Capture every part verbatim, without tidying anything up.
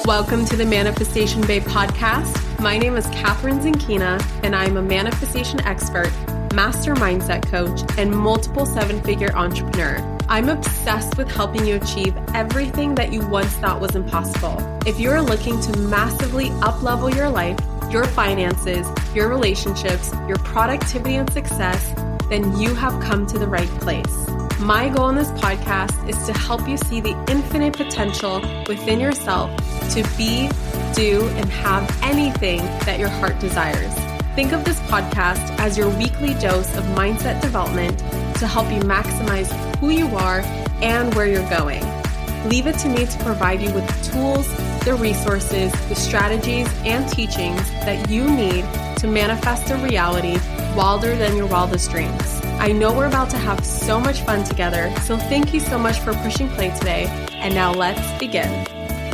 Welcome to the Manifestation Babe podcast. My name is Catherine Zinkina, and I'm a manifestation expert, master mindset coach, and multiple seven-figure entrepreneur. I'm obsessed with helping you achieve everything that you once thought was impossible. If you're looking to massively up-level your life, your finances, your relationships, your productivity and success, then you have come to the right place. My goal in this podcast is to help you see the infinite potential within yourself to be, do, and have anything that your heart desires. Think of this podcast as your weekly dose of mindset development to help you maximize who you are and where you're going. Leave it to me to provide you with the tools, the resources, the strategies, and teachings that you need to manifest a reality wilder than your wildest dreams. I know we're about to have so much fun together, so thank you so much for pushing play today. And now let's begin.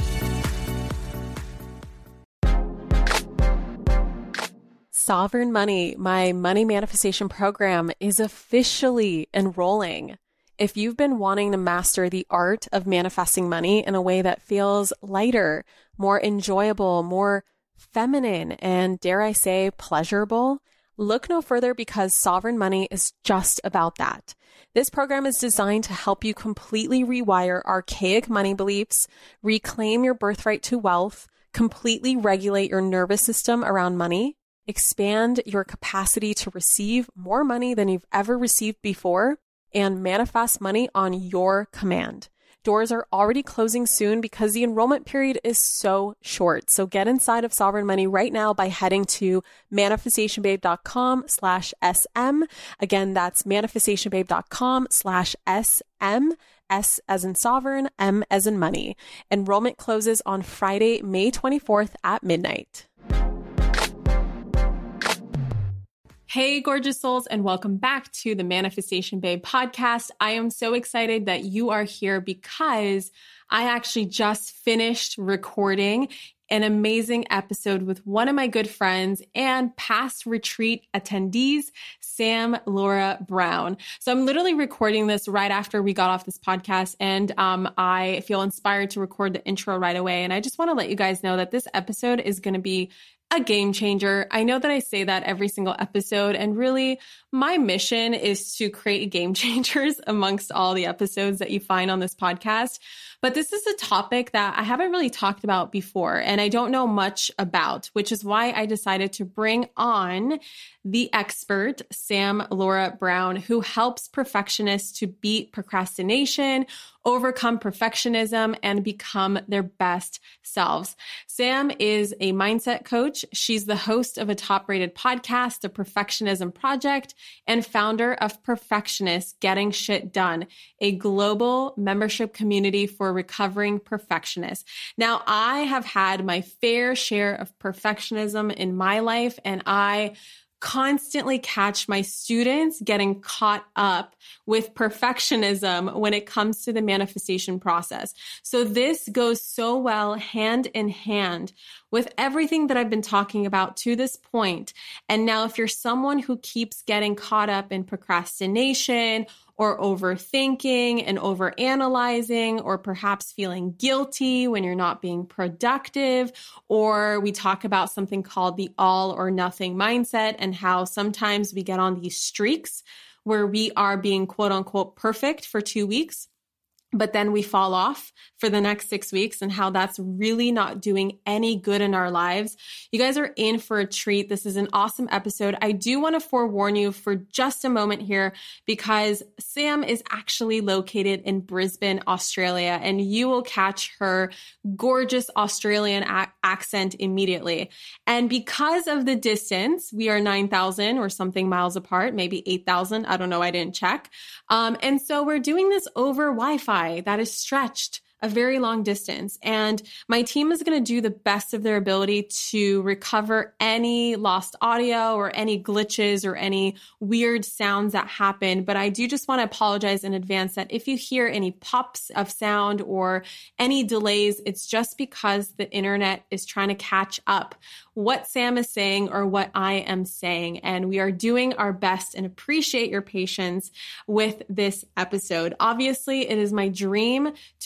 Sovereign Money, my money manifestation program, is officially enrolling. If you've been wanting to master the art of manifesting money in a way that feels lighter, more enjoyable, more feminine, and dare I say, pleasurable, look no further because Sovereign Money is just about that. This program is designed to help you completely rewire archaic money beliefs, reclaim your birthright to wealth, completely regulate your nervous system around money, expand your capacity to receive more money than you've ever received before, and manifest money on your command. Doors are already closing soon because the enrollment period is so short. So get inside of Sovereign Money right now by heading to manifestationbabe.com slash SM. Again, that's manifestationbabe.com slash SM. S as in sovereign, M as in money. Enrollment closes on Friday, May twenty-fourth at midnight. Hey, gorgeous souls, and welcome back to the Manifestation Babe podcast. I am so excited that you are here because I actually just finished recording an amazing episode with one of my good friends and past retreat attendees, Sam Laura Brown. So I'm literally recording this right after we got off this podcast, and um, I feel inspired to record the intro right away. And I just want to let you guys know that this episode is going to be a game changer. I know that I say that every single episode, and really my mission is to create game changers amongst all the episodes that you find on this podcast. But this is a topic that I haven't really talked about before, and I don't know much about, which is why I decided to bring on the expert, Sam Laura Brown, who helps perfectionists to beat procrastination, overcome perfectionism, and become their best selves. Sam is a mindset coach. She's the host of a top-rated podcast, The Perfectionism Project, and founder of Perfectionists Getting Shit Done, a global membership community for recovering perfectionists. Now, I have had my fair share of perfectionism in my life, and I constantly catch my students getting caught up with perfectionism when it comes to the manifestation process. So this goes so well hand in hand with everything that I've been talking about to this point. And now if you're someone who keeps getting caught up in procrastination or overthinking and overanalyzing, or perhaps feeling guilty when you're not being productive, or we talk about something called the all or nothing mindset and how sometimes we get on these streaks where we are being quote unquote perfect for two weeks, but then we fall off for the next six weeks and how that's really not doing any good in our lives. You guys are in for a treat. This is an awesome episode. I do want to forewarn you for just a moment here because Sam is actually located in Brisbane, Australia, and you will catch her gorgeous Australian a- accent immediately. And because of the distance, we are nine thousand or something miles apart, maybe eight thousand. I don't know. I didn't check. Um, and so we're doing this over Wi-Fi that is stretched a very long distance. And my team is going to do the best of their ability to recover any lost audio or any glitches or any weird sounds that happen. But I do just want to apologize in advance that if you hear any pops of sound or any delays, it's just because the internet is trying to catch up what Sam is saying or what I am saying. And we are doing our best and appreciate your patience with this episode. Obviously, it is my dream to have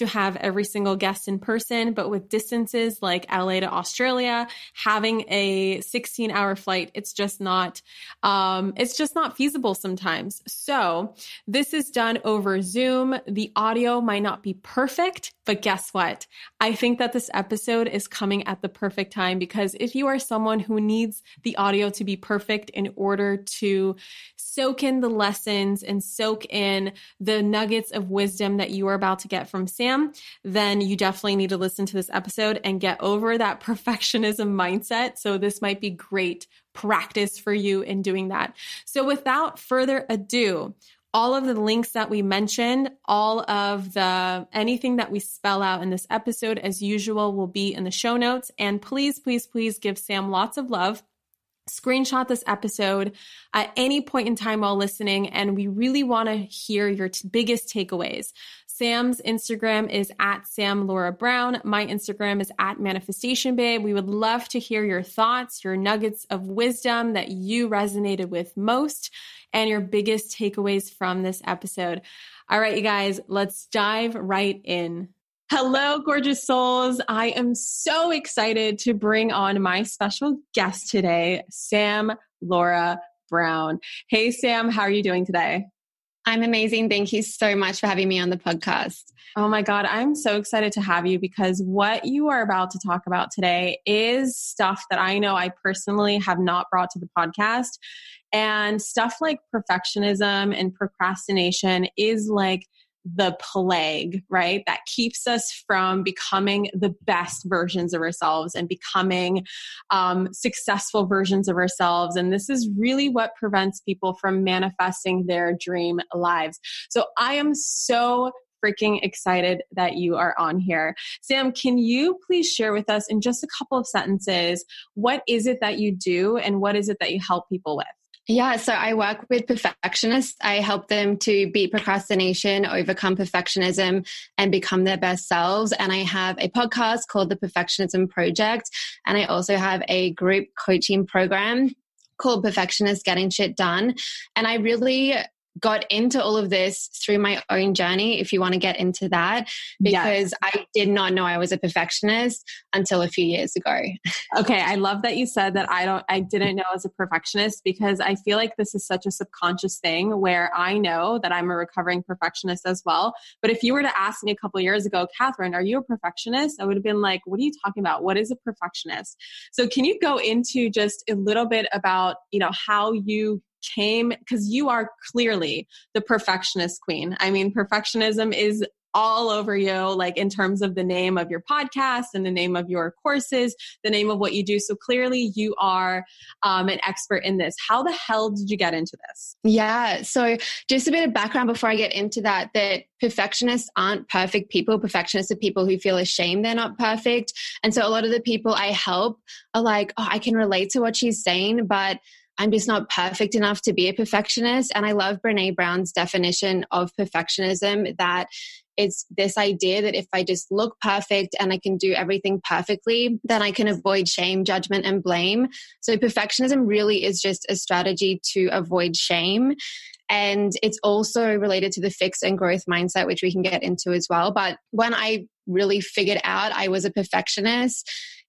every single guest in person, but with distances like L A to Australia, having a sixteen hour flight, it's just not, um, it's just not feasible sometimes. So this is done over Zoom. The audio might not be perfect, but guess what? I think that this episode is coming at the perfect time, because if you are someone who needs the audio to be perfect in order to soak in the lessons and soak in the nuggets of wisdom that you are about to get from Sam, then you definitely need to listen to this episode and get over that perfectionism mindset. So this might be great practice for you in doing that. So without further ado, all of the links that we mentioned, all of the, anything that we spell out in this episode, as usual, will be in the show notes. And please, please, please give Sam lots of love. Screenshot this episode at any point in time while listening. And we really want to hear your t- biggest takeaways. Sam's Instagram is at Sam Laura Brown. My Instagram is at Manifestation Babe. We would love to hear your thoughts, your nuggets of wisdom that you resonated with most, and your biggest takeaways from this episode. All right, you guys, let's dive right in. Hello, gorgeous souls. I am so excited to bring on my special guest today, Sam Laura Brown. Hey, Sam, how are you doing today? I'm amazing. Thank you so much for having me on the podcast. Oh my God, I'm so excited to have you, because what you are about to talk about today is stuff that I know I personally have not brought to the podcast. And stuff like perfectionism and procrastination is like the plague, right? That keeps us from becoming the best versions of ourselves and becoming um, successful versions of ourselves. And this is really what prevents people from manifesting their dream lives. So I am so freaking excited that you are on here. Sam, can you please share with us in just a couple of sentences, what is it that you do and what is it that you help people with? Yeah, so I work with perfectionists. I help them to beat procrastination, overcome perfectionism, and become their best selves. And I have a podcast called The Perfectionism Project. And I also have a group coaching program called Perfectionist Getting Shit Done. And I really got into all of this through my own journey, if you want to get into that, because yes. I did not know I was a perfectionist until a few years ago. Okay. I love that you said that I don't, I didn't know I was a perfectionist, because I feel like this is such a subconscious thing where I know that I'm a recovering perfectionist as well. But if you were to ask me a couple of years ago, Catherine, are you a perfectionist? I would have been like, what are you talking about? What is a perfectionist? So can you go into just a little bit about, you know, how you came, because you are clearly the perfectionist queen. I mean, perfectionism is all over you, like in terms of the name of your podcast and the name of your courses, the name of what you do. So clearly you are um, an expert in this. How the hell did you get into this? Yeah. So just a bit of background before I get into that, that perfectionists aren't perfect people. Perfectionists are people who feel ashamed they're not perfect. And so a lot of the people I help are like, oh, I can relate to what she's saying, but I'm just not perfect enough to be a perfectionist. And I love Brene Brown's definition of perfectionism, that it's this idea that if I just look perfect and I can do everything perfectly, then I can avoid shame, judgment, and blame. So perfectionism really is just a strategy to avoid shame. And it's also related to the fix and growth mindset, which we can get into as well. But when I really figured out I was a perfectionist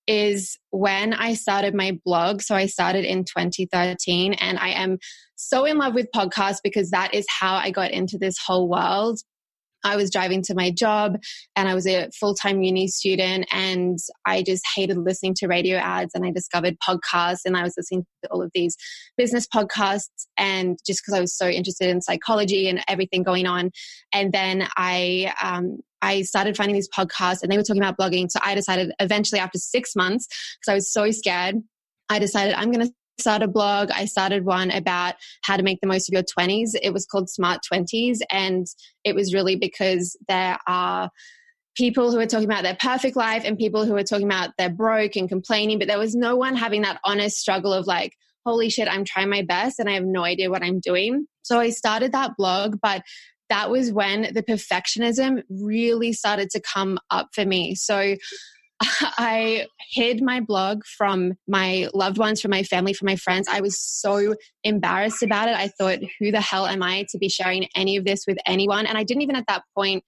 is when I started my blog. So I started in twenty thirteen, and I am so in love with podcasts because that is how I got into this whole world. I was driving to my job and I was a full-time uni student, and I just hated listening to radio ads, and I discovered podcasts, and I was listening to all of these business podcasts, and just because I was so interested in psychology and everything going on. And then I, um, I started finding these podcasts and they were talking about blogging. So I decided eventually after six months, because I was so scared, I decided I'm going to start a blog. I started one about how to make the most of your twenties. It was called Smart twenties. And it was really because there are people who are talking about their perfect life and people who are talking about they're broke and complaining, but there was no one having that honest struggle of like, holy shit, I'm trying my best and I have no idea what I'm doing. So I started that blog, but that was when the perfectionism really started to come up for me. So I hid my blog from my loved ones, from my family, from my friends. I was so embarrassed about it. I thought, who the hell am I to be sharing any of this with anyone? And I didn't even at that point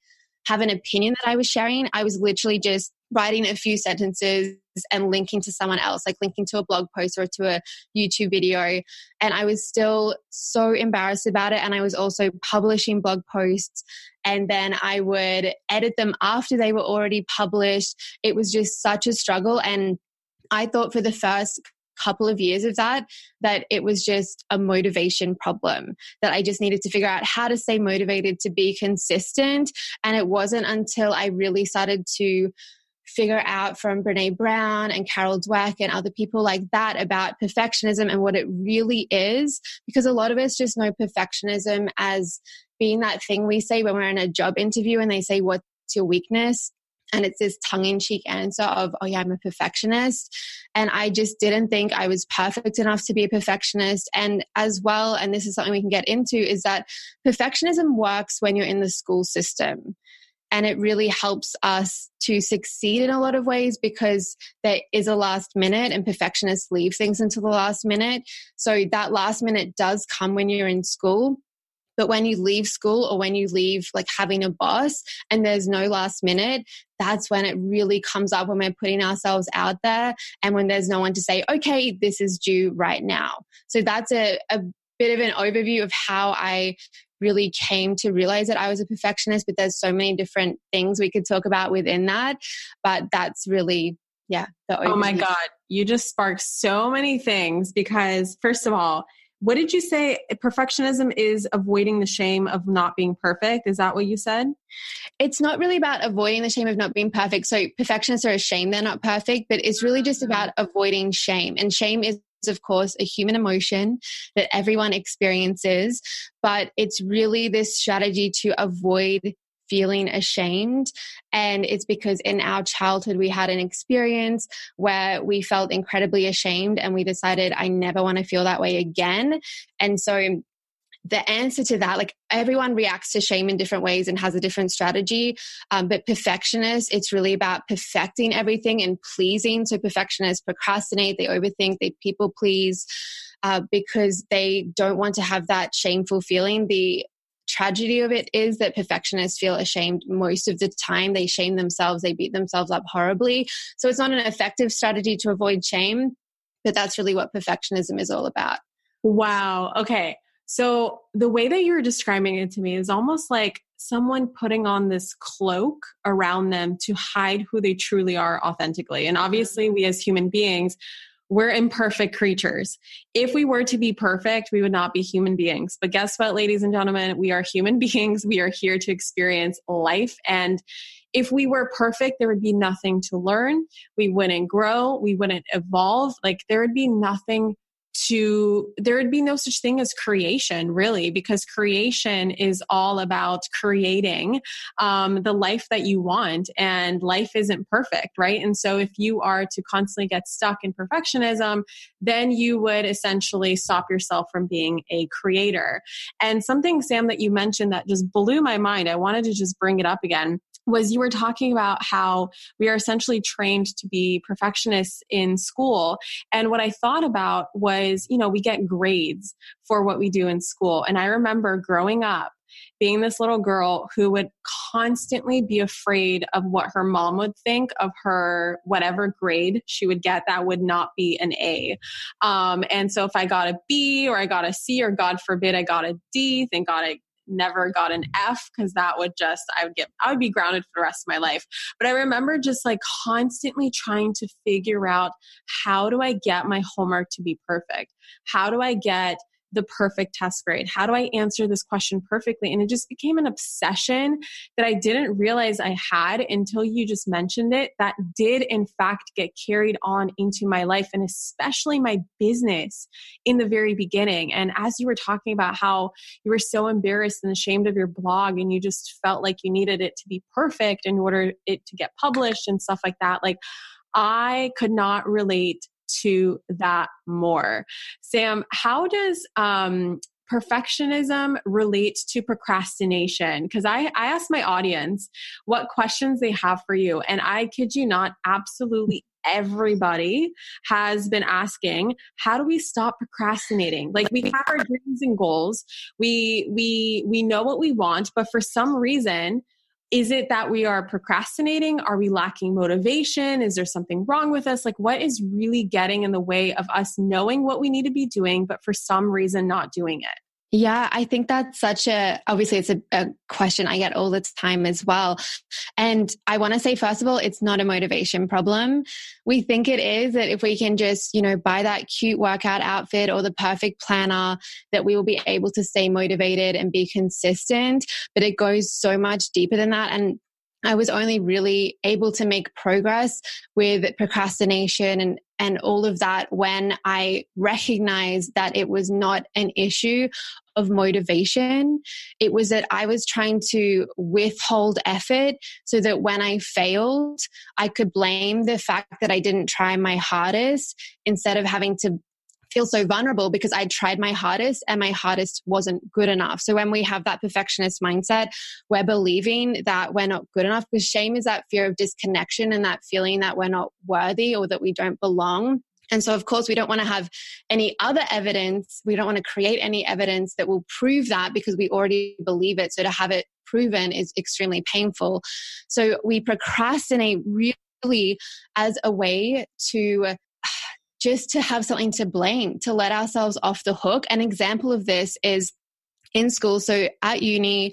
have an opinion that I was sharing. I was literally just writing a few sentences and linking to someone else, like linking to a blog post or to a YouTube video. And I was still so embarrassed about it. And I was also publishing blog posts, and then I would edit them after they were already published. It was just such a struggle. And I thought for the first couple of years of that, that it was just a motivation problem, that I just needed to figure out how to stay motivated, to be consistent. And it wasn't until I really started to figure out from Brene Brown and Carol Dweck and other people like that about perfectionism and what it really is, because a lot of us just know perfectionism as being that thing we say when we're in a job interview and they say, what's your weakness? And it's this tongue-in-cheek answer of, oh yeah, I'm a perfectionist. And I just didn't think I was perfect enough to be a perfectionist. And as well, and this is something we can get into, is that perfectionism works when you're in the school system. And it really helps us to succeed in a lot of ways because there is a last minute and perfectionists leave things until the last minute. So that last minute does come when you're in school. But when you leave school or when you leave like having a boss and there's no last minute, that's when it really comes up, when we're putting ourselves out there and when there's no one to say, okay, this is due right now. So that's a, a bit of an overview of how I really came to realize that I was a perfectionist, but there's so many different things we could talk about within that. But that's really, yeah. The overview. Oh my God. You just sparked so many things because first of all, what did you say? Perfectionism is avoiding the shame of not being perfect. Is that what you said? It's not really about avoiding the shame of not being perfect. So perfectionists are ashamed they're not perfect, but it's really just about avoiding shame. And shame is, of course, a human emotion that everyone experiences, but it's really this strategy to avoid feeling ashamed. And it's because in our childhood, we had an experience where we felt incredibly ashamed and we decided, I never want to feel that way again. And so the answer to that, like everyone reacts to shame in different ways and has a different strategy. Um, but perfectionists, it's really about perfecting everything and pleasing. So perfectionists procrastinate, they overthink, they people please uh, because they don't want to have that shameful feeling. The tragedy of it is that perfectionists feel ashamed most of the time. They shame themselves, they beat themselves up horribly. So it's not an effective strategy to avoid shame, but that's really what perfectionism is all about. Wow. Okay. So the way that you're describing it to me is almost like someone putting on this cloak around them to hide who they truly are authentically. And obviously we as human beings, we're imperfect creatures. If we were to be perfect, we would not be human beings. But guess what, ladies and gentlemen? We are human beings. We are here to experience life. And if we were perfect, there would be nothing to learn. We wouldn't grow. We wouldn't evolve. Like there would be nothing to, there would be no such thing as creation, really, because creation is all about creating um, the life that you want, and life isn't perfect, right? And so if you are to constantly get stuck in perfectionism, then you would essentially stop yourself from being a creator. And something, Sam, that you mentioned that just blew my mind, I wanted to just bring it up again, was you were talking about how we are essentially trained to be perfectionists in school. And what I thought about was, you know, we get grades for what we do in school. And I remember growing up being this little girl who would constantly be afraid of what her mom would think of her, whatever grade she would get that would not be an A. Um, and so if I got a B or I got a C, or God forbid I got a D, thank God I never got an F, because that would just, I would get, I would be grounded for the rest of my life. But I remember just like constantly trying to figure out, how do I get my homework to be perfect? How do I get the perfect test grade? How do I answer this question perfectly? And it just became an obsession that I didn't realize I had until you just mentioned it, that did in fact get carried on into my life, and especially my business in the very beginning. And as you were talking about how you were so embarrassed and ashamed of your blog, and you just felt like you needed it to be perfect in order it to get published and stuff like that, like I could not relate to that more. Sam, how does um, perfectionism relate to procrastination? Because I, I asked my audience what questions they have for you. And I kid you not, absolutely everybody has been asking, how do we stop procrastinating? Like we have our dreams and goals. We, we, we know what we want, but for some reason, is it that we are procrastinating? Are we lacking motivation? Is there something wrong with us? Like, what is really getting in the way of us knowing what we need to be doing, but for some reason not doing it? Yeah, I think that's such a, obviously it's a, a question I get all the time as well. And I want to say, first of all, it's not a motivation problem. We think it is, that if we can just, you know, buy that cute workout outfit or the perfect planner, that we will be able to stay motivated and be consistent. But it goes so much deeper than that. And I was only really able to make progress with procrastination and, and all of that when I recognized that it was not an issue of motivation. It was that I was trying to withhold effort so that when I failed, I could blame the fact that I didn't try my hardest instead of having to feel so vulnerable because I tried my hardest and my hardest wasn't good enough. So when we have that perfectionist mindset, we're believing that we're not good enough, because shame is that fear of disconnection and that feeling that we're not worthy or that we don't belong. And so, of course, we don't want to have any other evidence. We don't want to create any evidence that will prove that, because we already believe it. So to have it proven is extremely painful. So we procrastinate really as a way to just to have something to blame, to let ourselves off the hook. An example of this is in school. So at uni,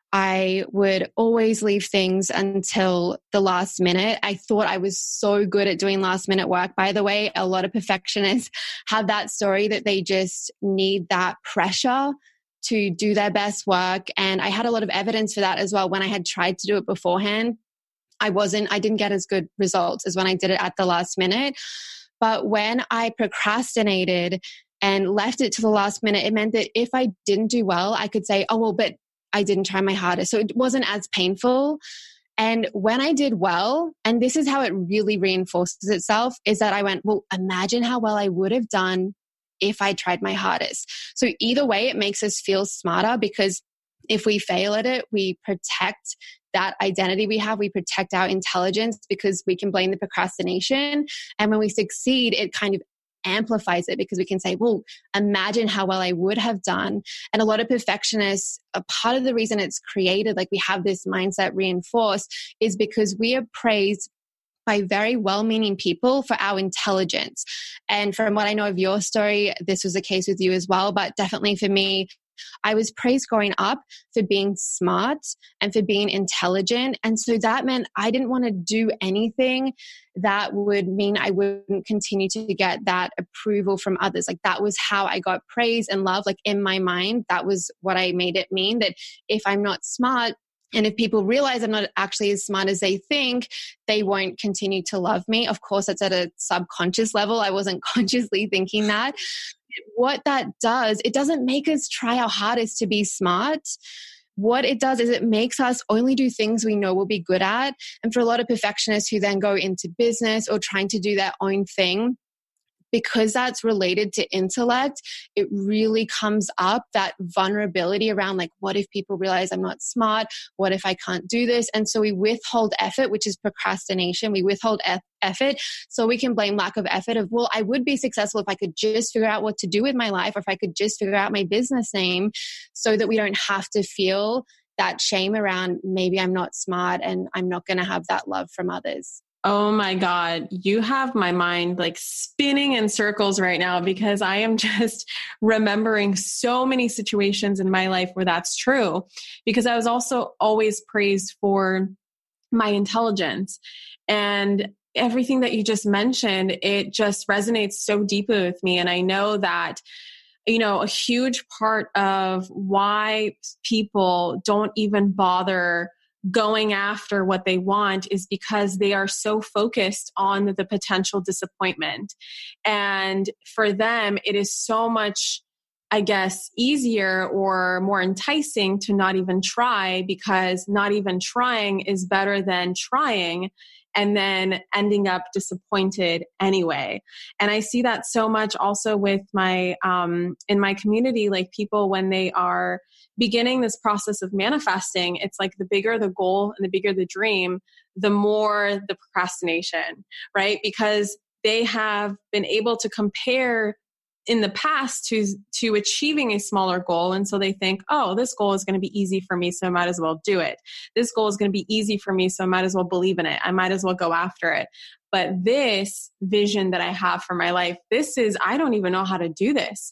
I would always leave things until the last minute. I thought I was so good at doing last minute work. By the way, a lot of perfectionists have that story that they just need that pressure to do their best work. And I had a lot of evidence for that as well. When I had tried to do it beforehand, I wasn't, I didn't get as good results as when I did it at the last minute. But when I procrastinated and left it to the last minute, it meant that if I didn't do well, I could say, oh, well, but I didn't try my hardest. So it wasn't as painful. And when I did well, and this is how it really reinforces itself, is that I went, well, imagine how well I would have done if I tried my hardest. So either way, it makes us feel smarter, because if we fail at it, we protect that identity we have. We protect our intelligence because we can blame the procrastination. And when we succeed, it kind of amplifies it, because we can say, well, imagine how well I would have done. And a lot of perfectionists, a part of the reason it's created, like we have this mindset reinforced, is because we are praised by very well-meaning people for our intelligence. And from what I know of your story, this was the case with you as well. But definitely for me, I was praised growing up for being smart and for being intelligent. And so that meant I didn't want to do anything that would mean I wouldn't continue to get that approval from others. Like that was how I got praise and love. Like in my mind, that was what I made it mean, that if I'm not smart, and if people realize I'm not actually as smart as they think, they won't continue to love me. Of course, that's at a subconscious level. I wasn't consciously thinking that. What that does, it doesn't make us try our hardest to be smart. What it does is it makes us only do things we know we'll be good at. And for a lot of perfectionists who then go into business or trying to do their own thing, because that's related to intellect, it really comes up, that vulnerability around like, what if people realize I'm not smart? What if I can't do this? And so we withhold effort, which is procrastination. We withhold e- effort so we can blame lack of effort of, well, I would be successful if I could just figure out what to do with my life, or if I could just figure out my business name, so that we don't have to feel that shame around maybe I'm not smart and I'm not going to have that love from others. Oh my God, you have my mind like spinning in circles right now, because I am just remembering so many situations in my life where that's true, because I was also always praised for my intelligence. And everything that you just mentioned, it just resonates so deeply with me. And I know that, you know, a huge part of why people don't even bother going after what they want is because they are so focused on the potential disappointment. And for them, it is so much, I guess, easier or more enticing to not even try, because not even trying is better than trying and then ending up disappointed anyway. And I see that so much also with my, um, in my community, like people, when they are beginning this process of manifesting, it's like the bigger the goal and the bigger the dream, the more the procrastination, right? Because they have been able to compare in the past to, to achieving a smaller goal. And so they think, oh, this goal is going to be easy for me, so I might as well do it. This goal is going to be easy for me, so I might as well believe in it. I might as well go after it. But this vision that I have for my life, this is, I don't even know how to do this.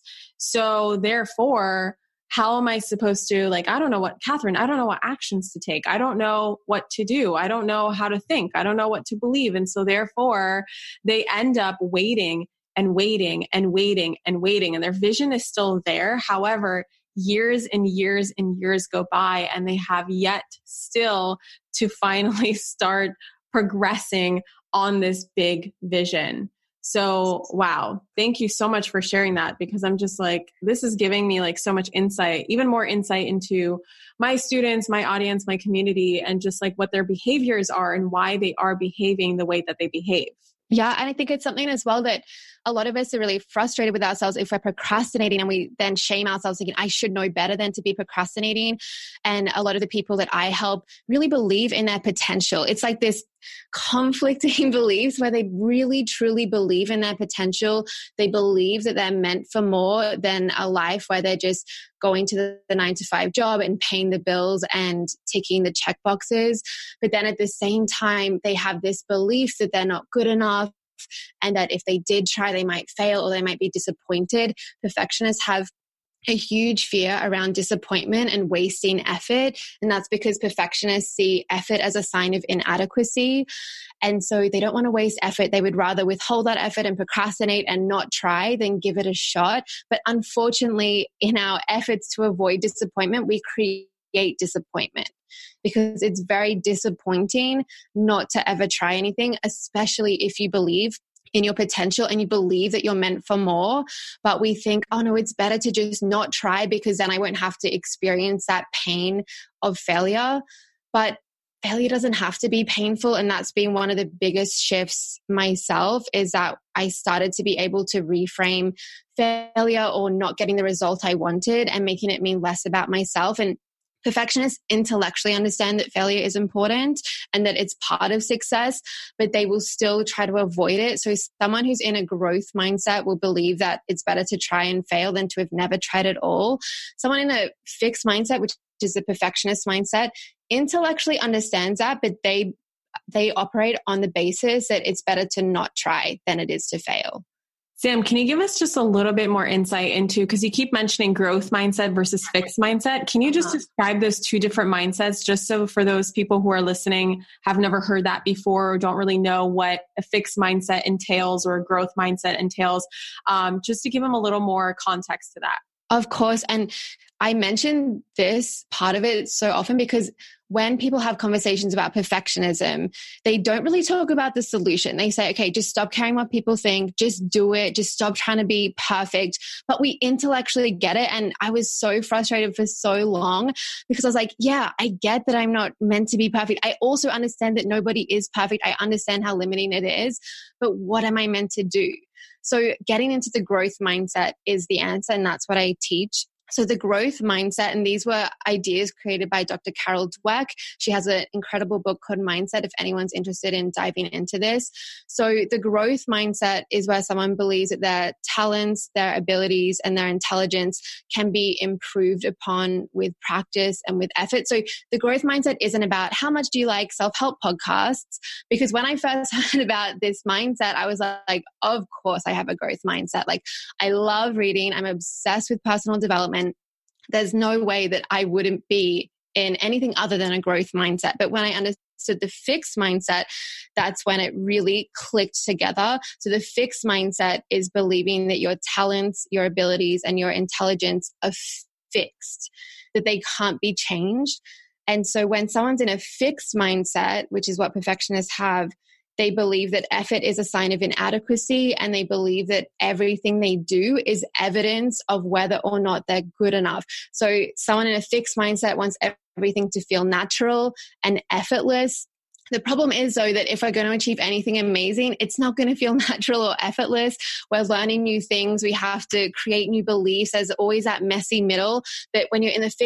So therefore, how am I supposed to, like, I don't know what, Catherine, I don't know what actions to take. I don't know what to do. I don't know how to think. I don't know what to believe. And so therefore, they end up waiting and waiting and waiting and waiting. And their vision is still there. However, years and years and years go by and they have yet still to finally start progressing on this big vision. So, wow. Thank you so much for sharing that, because I'm just like, this is giving me like so much insight, even more insight into my students, my audience, my community, and just like what their behaviors are and why they are behaving the way that they behave. Yeah. And I think it's something as well that a lot of us are really frustrated with ourselves if we're procrastinating, and we then shame ourselves thinking, I should know better than to be procrastinating. And a lot of the people that I help really believe in their potential. It's like this conflicting beliefs where they really truly believe in their potential. They believe that they're meant for more than a life where they're just going to the, the nine to five job and paying the bills and ticking the check boxes. But then at the same time, they have this belief that they're not good enough, and that if they did try, they might fail or they might be disappointed. Perfectionists have a huge fear around disappointment and wasting effort. And that's because perfectionists see effort as a sign of inadequacy. And so they don't want to waste effort. They would rather withhold that effort and procrastinate and not try than give it a shot. But unfortunately, in our efforts to avoid disappointment, we create disappointment, because it's very disappointing not to ever try anything, especially if you believe in your potential and you believe that you're meant for more. But we think, oh no, it's better to just not try because then I won't have to experience that pain of failure. But failure doesn't have to be painful. And that's been one of the biggest shifts myself, is that I started to be able to reframe failure or not getting the result I wanted and making it mean less about myself. And perfectionists intellectually understand that failure is important and that it's part of success, but they will still try to avoid it. So someone who's in a growth mindset will believe that it's better to try and fail than to have never tried at all. Someone in a fixed mindset, which is a perfectionist mindset, intellectually understands that, but they they operate on the basis that it's better to not try than it is to fail. Sam, can you give us just a little bit more insight into, because you keep mentioning growth mindset versus fixed mindset. Can you just describe those two different mindsets, just so for those people who are listening, have never heard that before or don't really know what a fixed mindset entails or a growth mindset entails, um, just to give them a little more context to that? Of course. And I mention this part of it so often because when people have conversations about perfectionism, they don't really talk about the solution. They say, okay, just stop caring what people think, just do it, just stop trying to be perfect. But we intellectually get it. And I was so frustrated for so long because I was like, yeah, I get that I'm not meant to be perfect. I also understand that nobody is perfect. I understand how limiting it is, but what am I meant to do? So getting into the growth mindset is the answer. And that's what I teach. So the growth mindset, and these were ideas created by Doctor Carol Dweck. She has an incredible book called Mindset, if anyone's interested in diving into this. So the growth mindset is where someone believes that their talents, their abilities, and their intelligence can be improved upon with practice and with effort. So the growth mindset isn't about how much do you like self-help podcasts? Because when I first heard about this mindset, I was like, of course I have a growth mindset. Like, I love reading. I'm obsessed with personal development. There's no way that I wouldn't be in anything other than a growth mindset. But when I understood the fixed mindset, that's when it really clicked together. So the fixed mindset is believing that your talents, your abilities, and your intelligence are fixed, that they can't be changed. And so when someone's in a fixed mindset, which is what perfectionists have, they believe that effort is a sign of inadequacy, and they believe that everything they do is evidence of whether or not they're good enough. So someone in a fixed mindset wants everything to feel natural and effortless. The problem is, though, that if we're going to achieve anything amazing, it's not going to feel natural or effortless. We're learning new things. We have to create new beliefs. There's always that messy middle. But when you're in the fixed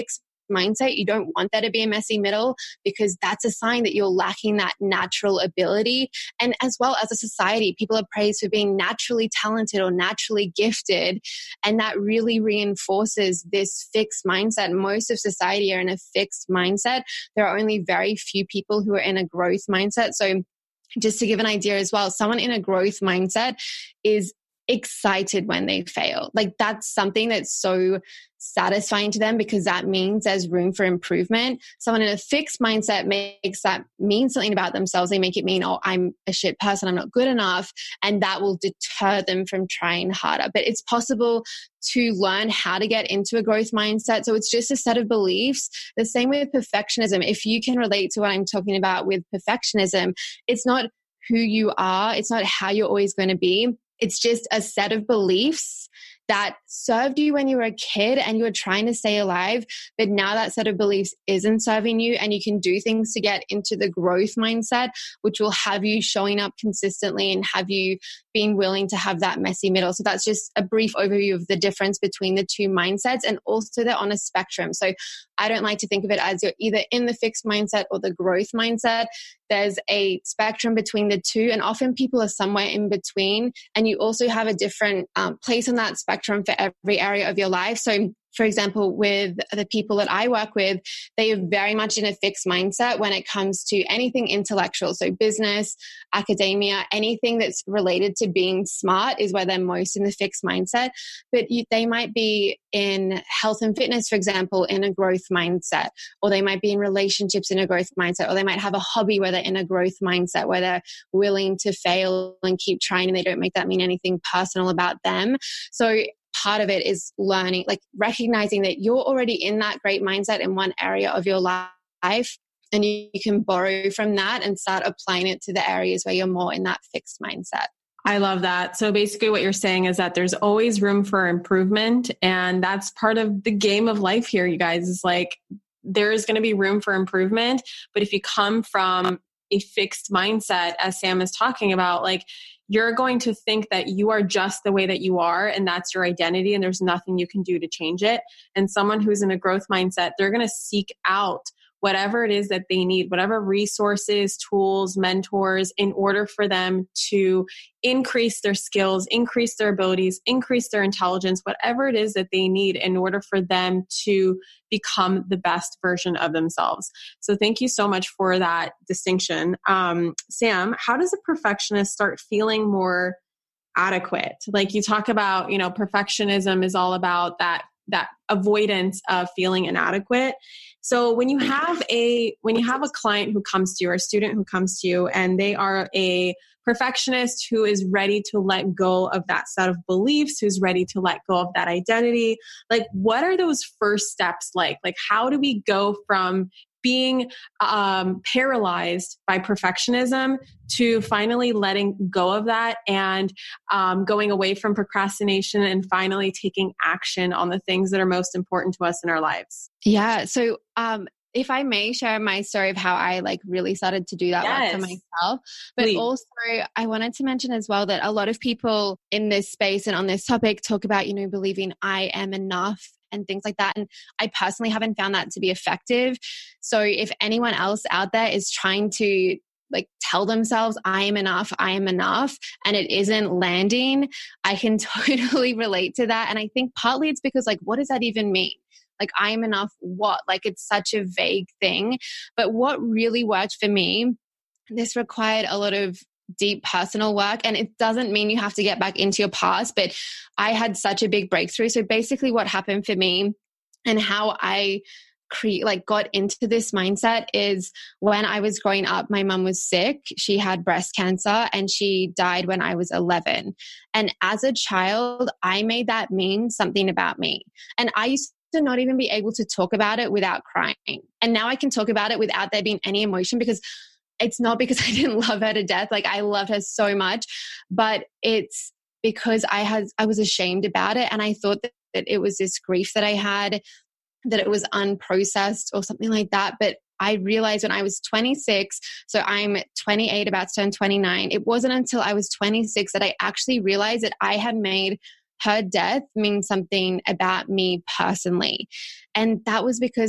mindset, you don't want there to be a messy middle, because that's a sign that you're lacking that natural ability. And as well as a society, people are praised for being naturally talented or naturally gifted. And that really reinforces this fixed mindset. Most of society are in a fixed mindset. There are only very few people who are in a growth mindset. So just to give an idea as well, someone in a growth mindset is excited when they fail. Like that's something that's so satisfying to them, because that means there's room for improvement. Someone in a fixed mindset makes that mean something about themselves. They make it mean, oh, I'm a shit person, I'm not good enough. And that will deter them from trying harder. But it's possible to learn how to get into a growth mindset. So it's just a set of beliefs. The same with perfectionism. If you can relate to what I'm talking about with perfectionism, it's not who you are. It's not how you're always going to be. It's just a set of beliefs that served you when you were a kid and you were trying to stay alive, but now that set of beliefs isn't serving you, and you can do things to get into the growth mindset, which will have you showing up consistently and have you being willing to have that messy middle. So that's just a brief overview of the difference between the two mindsets, and also they're on a spectrum. So I don't like to think of it as you're either in the fixed mindset or the growth mindset. There's a spectrum between the two, and often people are somewhere in between. And you also have a different um, place on that spectrum for every area of your life. So for example, with the people that I work with, they are very much in a fixed mindset when it comes to anything intellectual. So business, academia, anything that's related to being smart is where they're most in the fixed mindset. But you, they might be in health and fitness, for example, in a growth mindset, or they might be in relationships in a growth mindset, or they might have a hobby where they're in a growth mindset, where they're willing to fail and keep trying, and they don't make that mean anything personal about them. So part of it is learning, like recognizing that you're already in that great mindset in one area of your life, and you, you can borrow from that and start applying it to the areas where you're more in that fixed mindset. I love that. So basically what you're saying is that there's always room for improvement. And that's part of the game of life here, you guys, is like, there's going to be room for improvement. But if you come from a fixed mindset, as Sam is talking about, like, you're going to think that you are just the way that you are, and that's your identity, and there's nothing you can do to change it. And someone who's in a growth mindset, they're going to seek out whatever it is that they need, whatever resources, tools, mentors, in order for them to increase their skills, increase their abilities, increase their intelligence, whatever it is that they need in order for them to become the best version of themselves. So thank you so much for that distinction. Um, Sam, how does a perfectionist start feeling more adequate? Like you talk about, you know, perfectionism is all about that that avoidance of feeling inadequate. So when you have a when you have a client who comes to you, or a student who comes to you, and they are a perfectionist who is ready to let go of that set of beliefs, who's ready to let go of that identity, like what are those first steps like? Like how do we go from being um, paralyzed by perfectionism to finally letting go of that and um, going away from procrastination and finally taking action on the things that are most important to us in our lives? Yeah. So um, if I may share my story of how I like really started to do that yes. work for myself, but Please. Also I wanted to mention as well that a lot of people in this space and on this topic talk about, you know, believing I am enough and things like that. And I personally haven't found that to be effective. So if anyone else out there is trying to like tell themselves, I am enough, I am enough, and it isn't landing, I can totally relate to that. And I think partly it's because like, what does that even mean? Like, I am enough, what? Like, it's such a vague thing. But what really worked for me, this required a lot of deep personal work. And it doesn't mean you have to get back into your past, but I had such a big breakthrough. So basically what happened for me and how I create, like got into this mindset is when I was growing up, my mom was sick. She had breast cancer and she died when I was eleven. And as a child, I made that mean something about me. And I used to not even be able to talk about it without crying. And now I can talk about it without there being any emotion, because it's not because I didn't love her to death. Like I loved her so much, but it's because I had, I was ashamed about it. And I thought that, that it was this grief that I had, that it was unprocessed or something like that. But I realized when I was twenty-six, so I'm twenty-eight, about to turn twenty-nine. It wasn't until I was twenty-six that I actually realized that I had made her death mean something about me personally. And that was because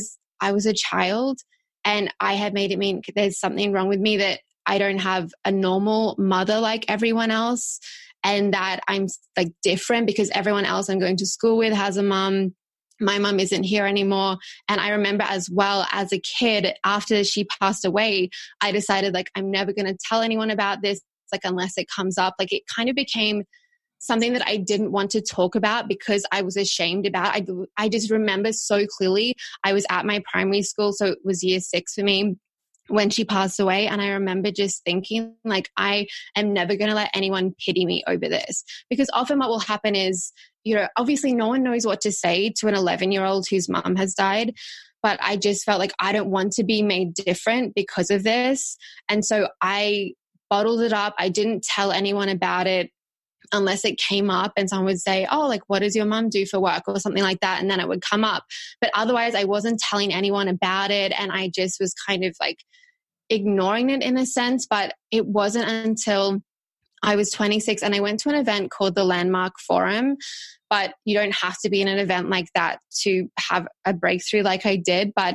I was a child and I had made it mean there's something wrong with me, that I don't have a normal mother like everyone else, and that I'm like different because everyone else I'm going to school with has a mom. My mom isn't here anymore. And I remember as well as a kid, after she passed away, I decided like, I'm never going to tell anyone about this, like unless it comes up. Like it kind of became something that I didn't want to talk about because I was ashamed about. I, I just remember so clearly, I was at my primary school. So it was year six for me when she passed away. And I remember just thinking like, I am never going to let anyone pity me over this, because often what will happen is, you know, obviously no one knows what to say to an eleven year old whose mom has died. But I just felt like I don't want to be made different because of this. And so I bottled it up. I didn't tell anyone about it unless it came up and someone would say, oh, like, what does your mom do for work or something like that? And then it would come up. But otherwise I wasn't telling anyone about it. And I just was kind of like ignoring it in a sense. But it wasn't until I was twenty-six and I went to an event called the Landmark Forum. But you don't have to be in an event like that to have a breakthrough like I did. But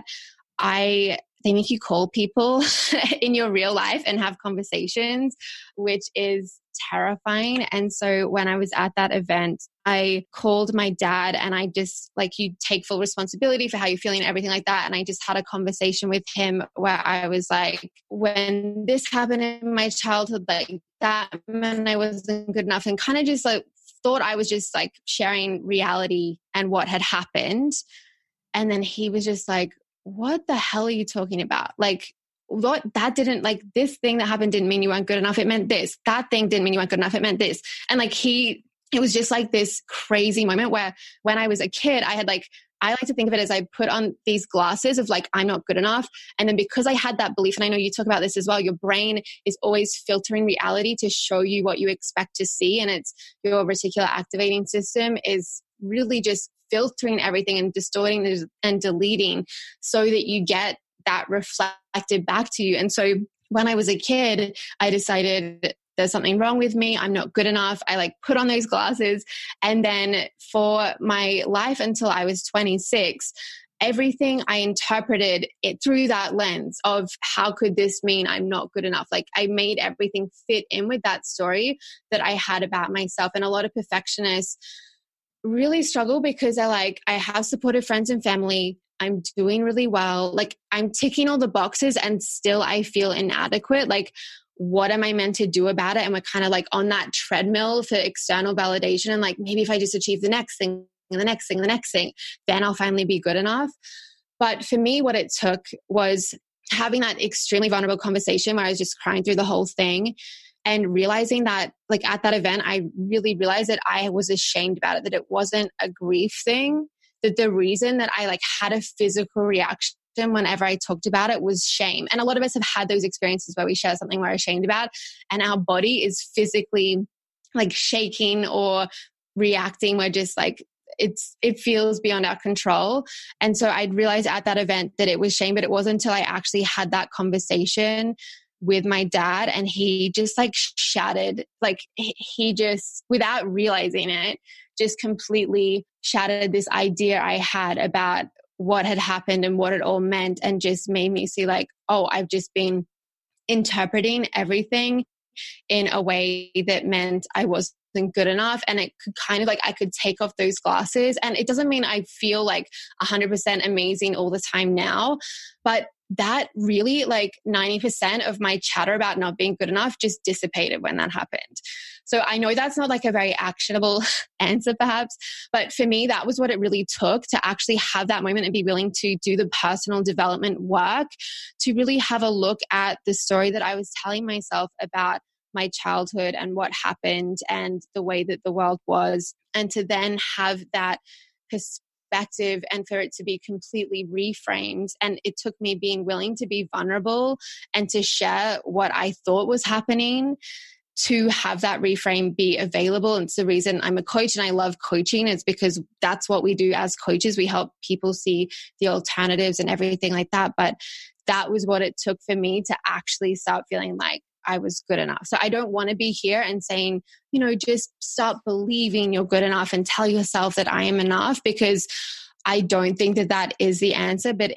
I, they make you call people in your real life and have conversations, which is terrifying. And so when I was at that event, I called my dad and I just like, you take full responsibility for how you're feeling and everything like that. And I just had a conversation with him where I was like, when this happened in my childhood, like that meant I wasn't good enough, and kind of just like thought I was just like sharing reality and what had happened. And then he was just like, what the hell are you talking about? Like, what, that didn't, like, this thing that happened didn't mean you weren't good enough. It meant this. That thing didn't mean you weren't good enough. It meant this. And like he, it was just like this crazy moment where when I was a kid, I had like, I like to think of it as I put on these glasses of like, I'm not good enough. And then because I had that belief, and I know you talk about this as well, your brain is always filtering reality to show you what you expect to see. And it's your reticular activating system is really just filtering everything and distorting and deleting so that you get that reflected back to you. And so when I was a kid, I decided there's something wrong with me. I'm not good enough. I like put on those glasses. And then for my life until I was twenty-six, everything I interpreted it through that lens of how could this mean I'm not good enough? Like I made everything fit in with that story that I had about myself. And a lot of perfectionists really struggle because they're like, I have supportive friends and family. I'm doing really well. Like I'm ticking all the boxes and still I feel inadequate. Like, what am I meant to do about it? And we're kind of like on that treadmill for external validation. And like, maybe if I just achieve the next thing and the next thing, the next thing, then I'll finally be good enough. But for me, what it took was having that extremely vulnerable conversation where I was just crying through the whole thing and realizing that like at that event, I really realized that I was ashamed about it, that it wasn't a grief thing, that the reason that I like had a physical reaction whenever I talked about it was shame. And a lot of us have had those experiences where we share something we're ashamed about and our body is physically like shaking or reacting. We're just like, it's, it feels beyond our control. And so I'd realized at that event that it was shame, but it wasn't until I actually had that conversation with my dad and he just like shattered, like he just, without realizing it, just completely shattered this idea I had about what had happened and what it all meant, and just made me see like, oh, I've just been interpreting everything in a way that meant I wasn't good enough. And it could kind of like, I could take off those glasses, and it doesn't mean I feel like a hundred percent amazing all the time now, but that really like ninety percent of my chatter about not being good enough just dissipated when that happened. So I know that's not like a very actionable answer perhaps, but for me, that was what it really took to actually have that moment and be willing to do the personal development work, to really have a look at the story that I was telling myself about my childhood and what happened and the way that the world was, and to then have that perspective perspective and for it to be completely reframed. And it took me being willing to be vulnerable and to share what I thought was happening to have that reframe be available. And it's the reason I'm a coach and I love coaching. It's because that's what we do as coaches. We help people see the alternatives and everything like that. But that was what it took for me to actually start feeling like I was good enough. So I don't want to be here and saying, you know, just stop believing you're good enough and tell yourself that I am enough, because I don't think that that is the answer. But it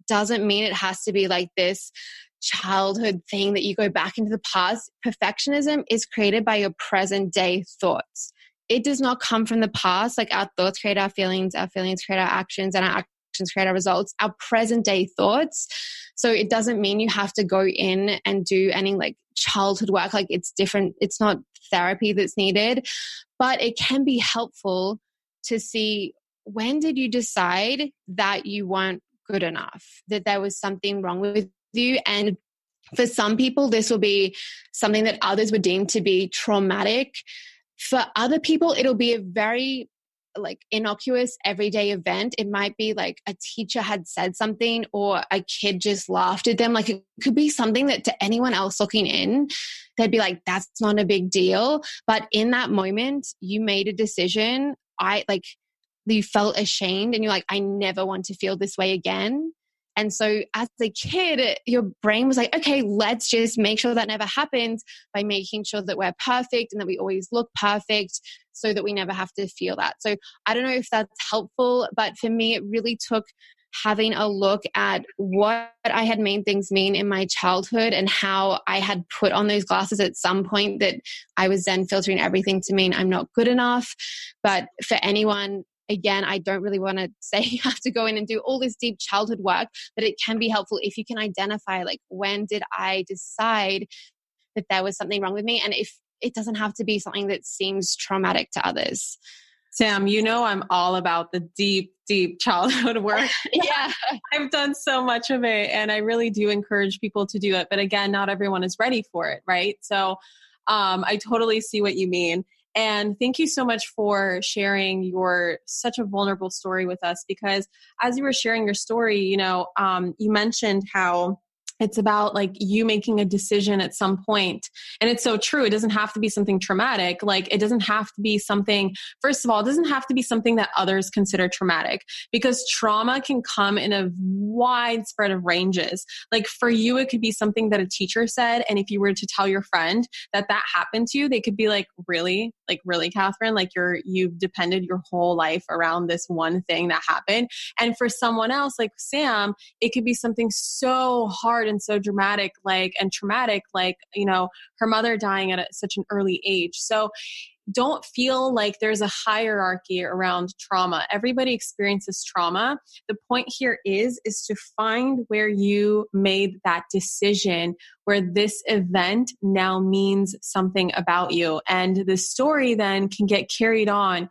doesn't mean it has to be like this childhood thing that you go back into the past. Perfectionism is created by your present day thoughts. It does not come from the past. Like our thoughts create our feelings, our feelings create our actions, and our actions create our results, our present day thoughts. So it doesn't mean you have to go in and do any like childhood work. Like it's different. It's not therapy that's needed, but it can be helpful to see, when did you decide that you weren't good enough, that there was something wrong with you? And for some people, this will be something that others would deem to be traumatic. For other people, it'll be a very like innocuous everyday event. It might be like a teacher had said something, or a kid just laughed at them. Like it could be something that to anyone else looking in, they'd be like, that's not a big deal. But in that moment, you made a decision. I like, you felt ashamed and you're like, I never want to feel this way again. And so as a kid, your brain was like, okay, let's just make sure that never happens by making sure that we're perfect and that we always look perfect so that we never have to feel that. So I don't know if that's helpful, but for me, it really took having a look at what I had made things mean in my childhood and how I had put on those glasses at some point that I was then filtering everything to mean I'm not good enough. But for anyone, again, I don't really want to say you have to go in and do all this deep childhood work, but it can be helpful if you can identify, like, when did I decide that there was something wrong with me? And if it doesn't have to be something that seems traumatic to others. Sam, you know, I'm all about the deep, deep childhood work. Yeah. I've done so much of it, and I really do encourage people to do it. But again, not everyone is ready for it, right? So um, I totally see what you mean. And thank you so much for sharing your such a vulnerable story with us, because as you were sharing your story, you know, um, you mentioned how it's about like you making a decision at some point. And it's so true. It doesn't have to be something traumatic. Like it doesn't have to be something, first of all, it doesn't have to be something that others consider traumatic, because trauma can come in a wide spread of ranges. Like for you, it could be something that a teacher said. And if you were to tell your friend that that happened to you, they could be like, really? Like, really, Catherine? Like you're, you've depended your whole life around this one thing that happened. And for someone else, like Sam, it could be something so hard and so dramatic, like, and traumatic, like, you know, her mother dying at a, such an early age. So don't feel like there's a hierarchy around trauma. Everybody experiences trauma. The point here is, is to find where you made that decision, where this event now means something about you. And the story then can get carried on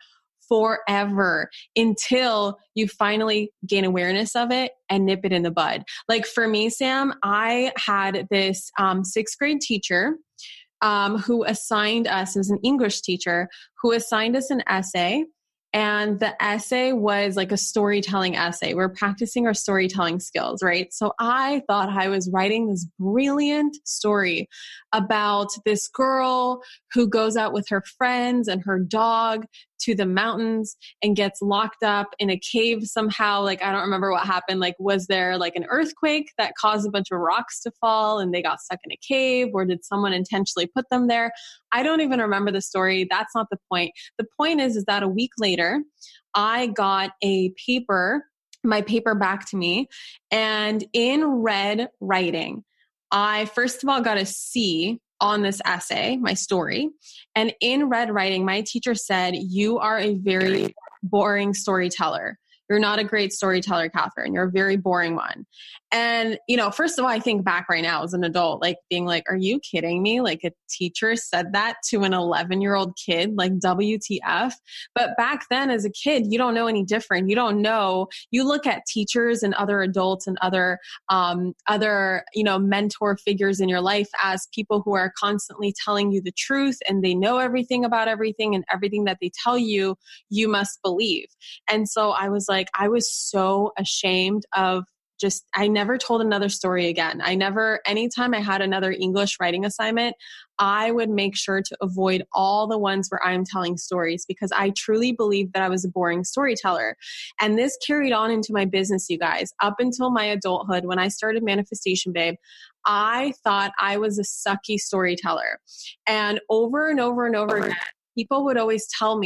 forever until you finally gain awareness of it and nip it in the bud. Like for me, Sam, I had this um, sixth grade teacher um, who assigned us, it was an English teacher, who assigned us an essay. And the essay was like a storytelling essay. We're practicing our storytelling skills, right? So I thought I was writing this brilliant story about this girl who goes out with her friends and her dog to the mountains and gets locked up in a cave somehow. Like, I don't remember what happened. Like, was there like an earthquake that caused a bunch of rocks to fall and they got stuck in a cave? Or did someone intentionally put them there? I don't even remember the story. That's not the point. The point is, is that a week later, I got a paper, my paper back to me. And in red writing, I first of all got a C on this essay, my story. And in red writing, my teacher said, you are a very boring storyteller. You're not a great storyteller, Catherine. You're a very boring one. And, you know, first of all, I think back right now as an adult, like being like, are you kidding me? Like a teacher said that to an eleven year old kid, like W T F. But back then as a kid, you don't know any different. You don't know, you look at teachers and other adults and other, um, other, you know, mentor figures in your life as people who are constantly telling you the truth, and they know everything about everything, and everything that they tell you, you must believe. And so I was like, I was so ashamed of just, I never told another story again. I never, anytime I had another English writing assignment, I would make sure to avoid all the ones where I'm telling stories, because I truly believed that I was a boring storyteller. And this carried on into my business, you guys, up until my adulthood. When I started Manifestation Babe, I thought I was a sucky storyteller. And over and over and over again, people would always tell me,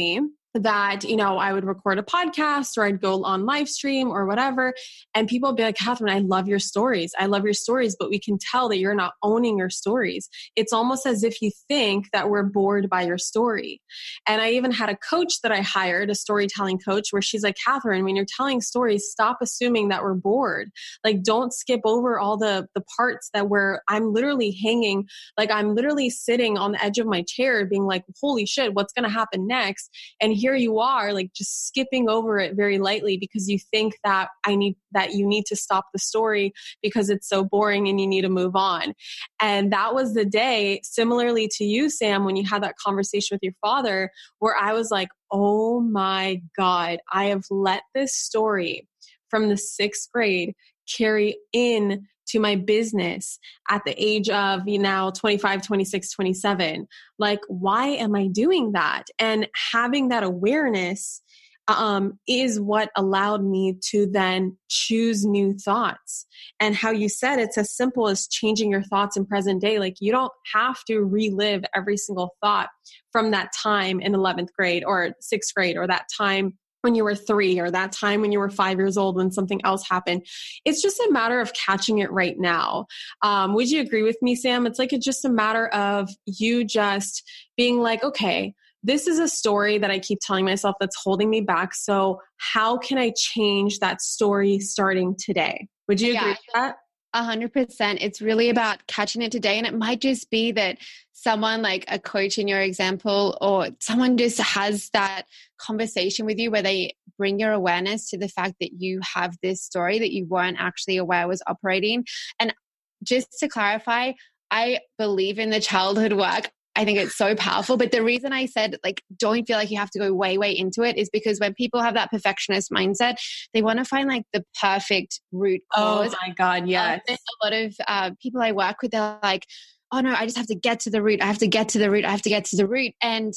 that, you know, I would record a podcast or I'd go on live stream or whatever. And people would be like, Catherine, I love your stories. I love your stories, but we can tell that you're not owning your stories. It's almost as if you think that we're bored by your story. And I even had a coach that I hired, a storytelling coach, where she's like, Catherine, when you're telling stories, stop assuming that we're bored. Like, don't skip over all the, the parts that where I'm literally hanging, like I'm literally sitting on the edge of my chair being like, holy shit, what's going to happen next? And here you are, like just skipping over it very lightly because you think that I need that you need to stop the story because it's so boring and you need to move on. And that was the day, similarly to you, Sam, when you had that conversation with your father, where I was like, oh my God, I have let this story from the sixth grade carry in to my business at the age of, you know, twenty-five, twenty-six, twenty-seven. Like, why am I doing that? And having that awareness um, is what allowed me to then choose new thoughts. And how you said it's as simple as changing your thoughts in present day. Like, you don't have to relive every single thought from that time in eleventh grade or sixth grade or that time when you were three or that time when you were five years old when something else happened. It's just a matter of catching it right now. Um, would you agree with me, Sam? It's like, it's just a matter of you just being like, okay, this is a story that I keep telling myself that's holding me back. So how can I change that story starting today? Would you agree Yeah. with that? A hundred percent. It's really about catching it today. And it might just be that someone like a coach in your example, or someone just has that conversation with you where they bring your awareness to the fact that you have this story that you weren't actually aware was operating. And just to clarify, I believe in the childhood work. I think it's so powerful. But the reason I said, like, don't feel like you have to go way, way into it is because when people have that perfectionist mindset, they want to find like the perfect root cause. Oh my God, yes. Um, a lot of uh, people I work with, they're like, oh no, I just have to get to the root. I have to get to the root. I have to get to the root. And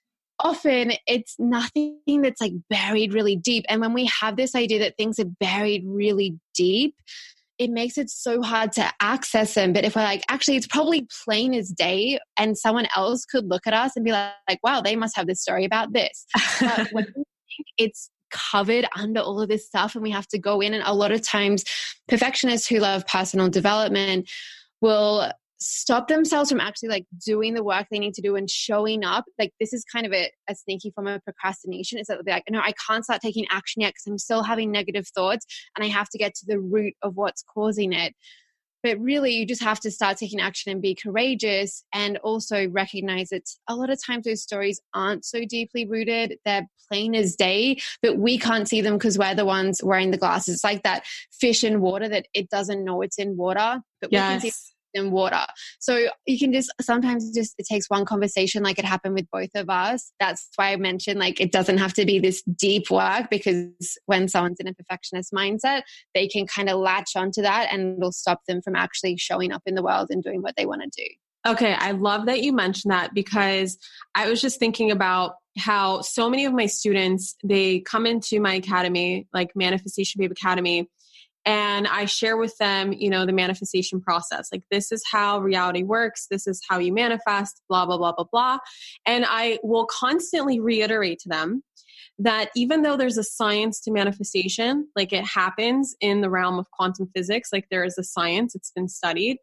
often it's nothing that's like buried really deep. And when we have this idea that things are buried really deep, it makes it so hard to access them. But if we're like, actually, it's probably plain as day, and someone else could look at us and be like, like wow, they must have this story about this. But when we think it's covered under all of this stuff and we have to go in, and a lot of times perfectionists who love personal development will stop themselves from actually like doing the work they need to do and showing up. Like, this is kind of a, a sneaky form of procrastination, is that they'll be like, no, I can't start taking action yet because I'm still having negative thoughts and I have to get to the root of what's causing it. But really, you just have to start taking action and be courageous, and also recognize that a lot of times those stories aren't so deeply rooted. They're plain as day, but we can't see them because we're the ones wearing the glasses. It's like that fish in water that it doesn't know it's in water, but yes. we can see in water. So you can just sometimes just it takes one conversation, like it happened with both of us. That's why I mentioned like it doesn't have to be this deep work, because when someone's in a perfectionist mindset, they can kind of latch onto that and it'll stop them from actually showing up in the world and doing what they want to do. Okay, I love that you mentioned that, because I was just thinking about how so many of my students, they come into my academy, like Manifestation Babe Academy, and I share with them, you know, the manifestation process. Like, this is how reality works. This is how you manifest, blah, blah, blah, blah, blah. And I will constantly reiterate to them that even though there's a science to manifestation, like it happens in the realm of quantum physics, like there is a science, it's been studied,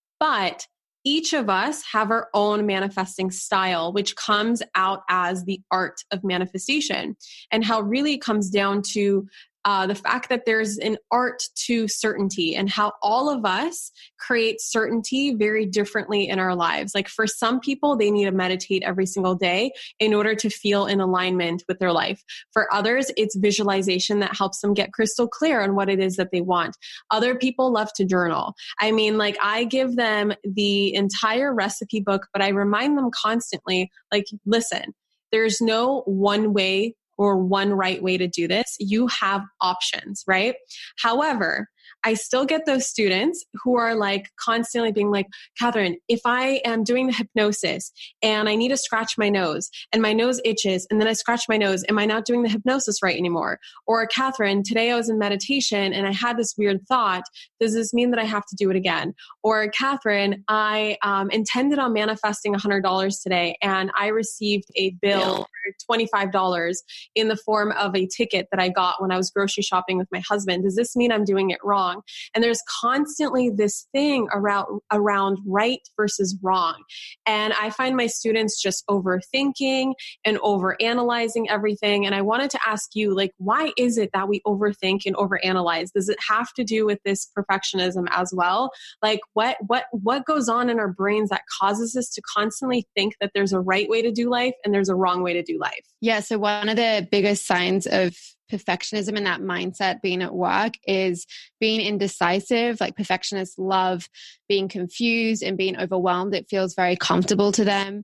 but each of us have our own manifesting style, which comes out as the art of manifestation, and how really it comes down to Uh, the fact that there's an art to certainty, and how all of us create certainty very differently in our lives. Like, for some people, they need to meditate every single day in order to feel in alignment with their life. For others, it's visualization that helps them get crystal clear on what it is that they want. Other people love to journal. I mean, like, I give them the entire recipe book, but I remind them constantly, like, listen, there's no one way or one right way to do this. You have options, right? However, I still get those students who are like constantly being like, Catherine, if I am doing the hypnosis and I need to scratch my nose and my nose itches and then I scratch my nose, am I not doing the hypnosis right anymore? Or, Catherine, today I was in meditation and I had this weird thought. Does this mean that I have to do it again? Or, Catherine, I um, intended on manifesting one hundred dollars today and I received a bill twenty-five dollars in the form of a ticket that I got when I was grocery shopping with my husband. Does this mean I'm doing it wrong? And there's constantly this thing around, around right versus wrong. And I find my students just overthinking and overanalyzing everything. And I wanted to ask you, like, why is it that we overthink and overanalyze? Does it have to do with this perfectionism as well? Like, what, what, what goes on in our brains that causes us to constantly think that there's a right way to do life and there's a wrong way to do life? Yeah. So one of the biggest signs of perfectionism and that mindset being at work is being indecisive. Like perfectionists love being confused and being overwhelmed. It feels very comfortable to them.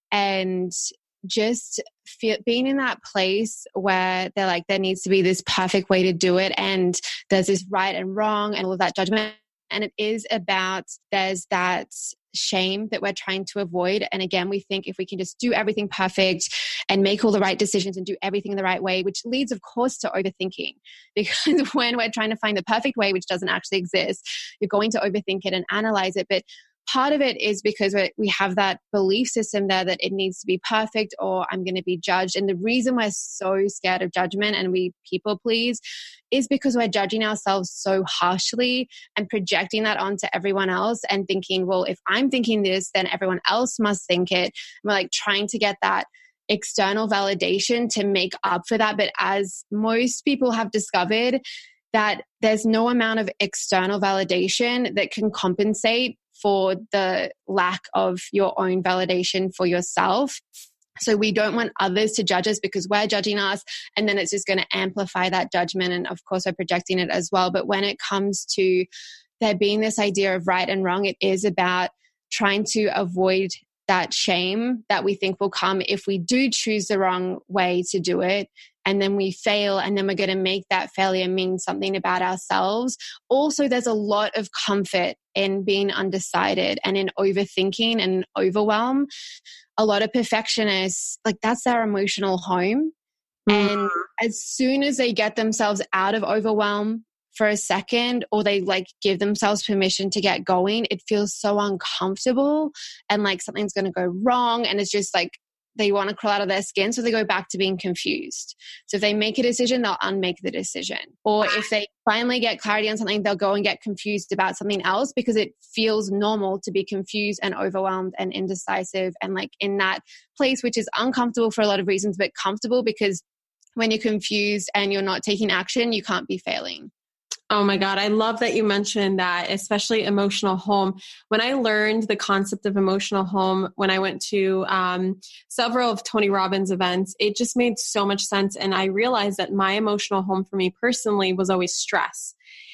And just feel, being in that place where they're like, there needs to be this perfect way to do it. And there's this right and wrong and all of that judgment. And it is about, there's that shame that we're trying to avoid. And again, we think if we can just do everything perfect and make all the right decisions and do everything in the right way, which leads, of course, to overthinking. Because when we're trying to find the perfect way, which doesn't actually exist, you're going to overthink it and analyze it. But part of it is because we have that belief system there that it needs to be perfect or I'm going to be judged. And the reason we're so scared of judgment and we people please is because we're judging ourselves so harshly and projecting that onto everyone else and thinking, well, if I'm thinking this, then everyone else must think it. And we're like trying to get that external validation to make up for that. But as most people have discovered, that there's no amount of external validation that can compensate for the lack of your own validation for yourself. So we don't want others to judge us because we're judging us, and then it's just going to amplify that judgment. And of course, we're projecting it as well. But when it comes to there being this idea of right and wrong, it is about trying to avoid that shame that we think will come if we do choose the wrong way to do it. And then we fail, and then we're going to make that failure mean something about ourselves. Also, there's a lot of comfort in being undecided and in overthinking and overwhelm. A lot of perfectionists, like that's their emotional home. Mm. And as soon as they get themselves out of overwhelm for a second, or they like give themselves permission to get going, it feels so uncomfortable and like something's going to go wrong. And it's just like, they want to crawl out of their skin. So they go back to being confused. So if they make a decision, they'll unmake the decision. Or if they finally get clarity on something, they'll go and get confused about something else because it feels normal to be confused and overwhelmed and indecisive and like in that place, which is uncomfortable for a lot of reasons, but comfortable because when you're confused and you're not taking action, you can't be failing. Oh my God. I love that you mentioned that, especially emotional home. When I learned the concept of emotional home, when I went to um, several of Tony Robbins events, it just made so much sense. And I realized that my emotional home for me personally was always stress.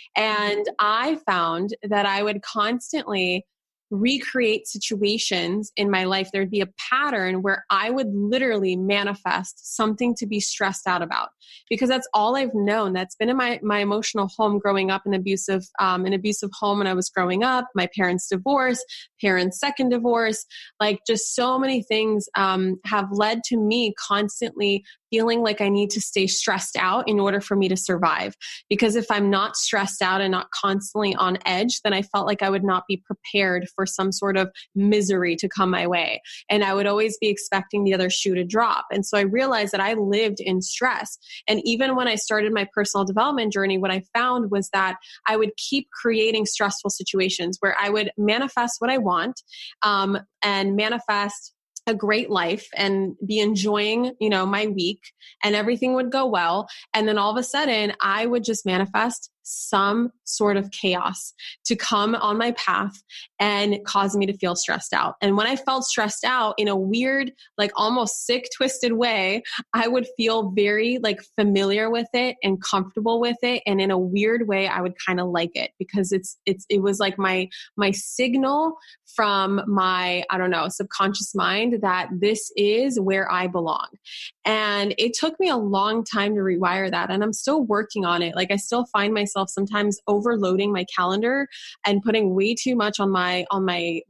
And I found that I would constantly recreate situations in my life. There'd be a pattern where I would literally manifest something to be stressed out about because that's all I've known. That's been in my, my emotional home growing up, an abusive, um, an abusive home when I was growing up, my parents' divorce, parents' second divorce, like just so many things, um, have led to me constantly feeling like I need to stay stressed out in order for me to survive. Because if I'm not stressed out and not constantly on edge, then I felt like I would not be prepared for some sort of misery to come my way. And I would always be expecting the other shoe to drop. And so I realized that I lived in stress. And even when I started my personal development journey, what I found was that I would keep creating stressful situations where I would manifest what I want, um, and manifest a great life and be enjoying, you know, my week, and everything would go well. And then all of a sudden I would just manifest some sort of chaos to come on my path and cause me to feel stressed out. And when I felt stressed out in a weird, like almost sick, twisted way, I would feel very like familiar with it and comfortable with it. And in a weird way, I would kind of like it because it's, it's, it was like my, my signal from my, I don't know, subconscious mind that this is where I belong. And it took me a long time to rewire that. And I'm still working on it. Like I still find myself sometimes overloading my calendar and putting way too much on my, on my like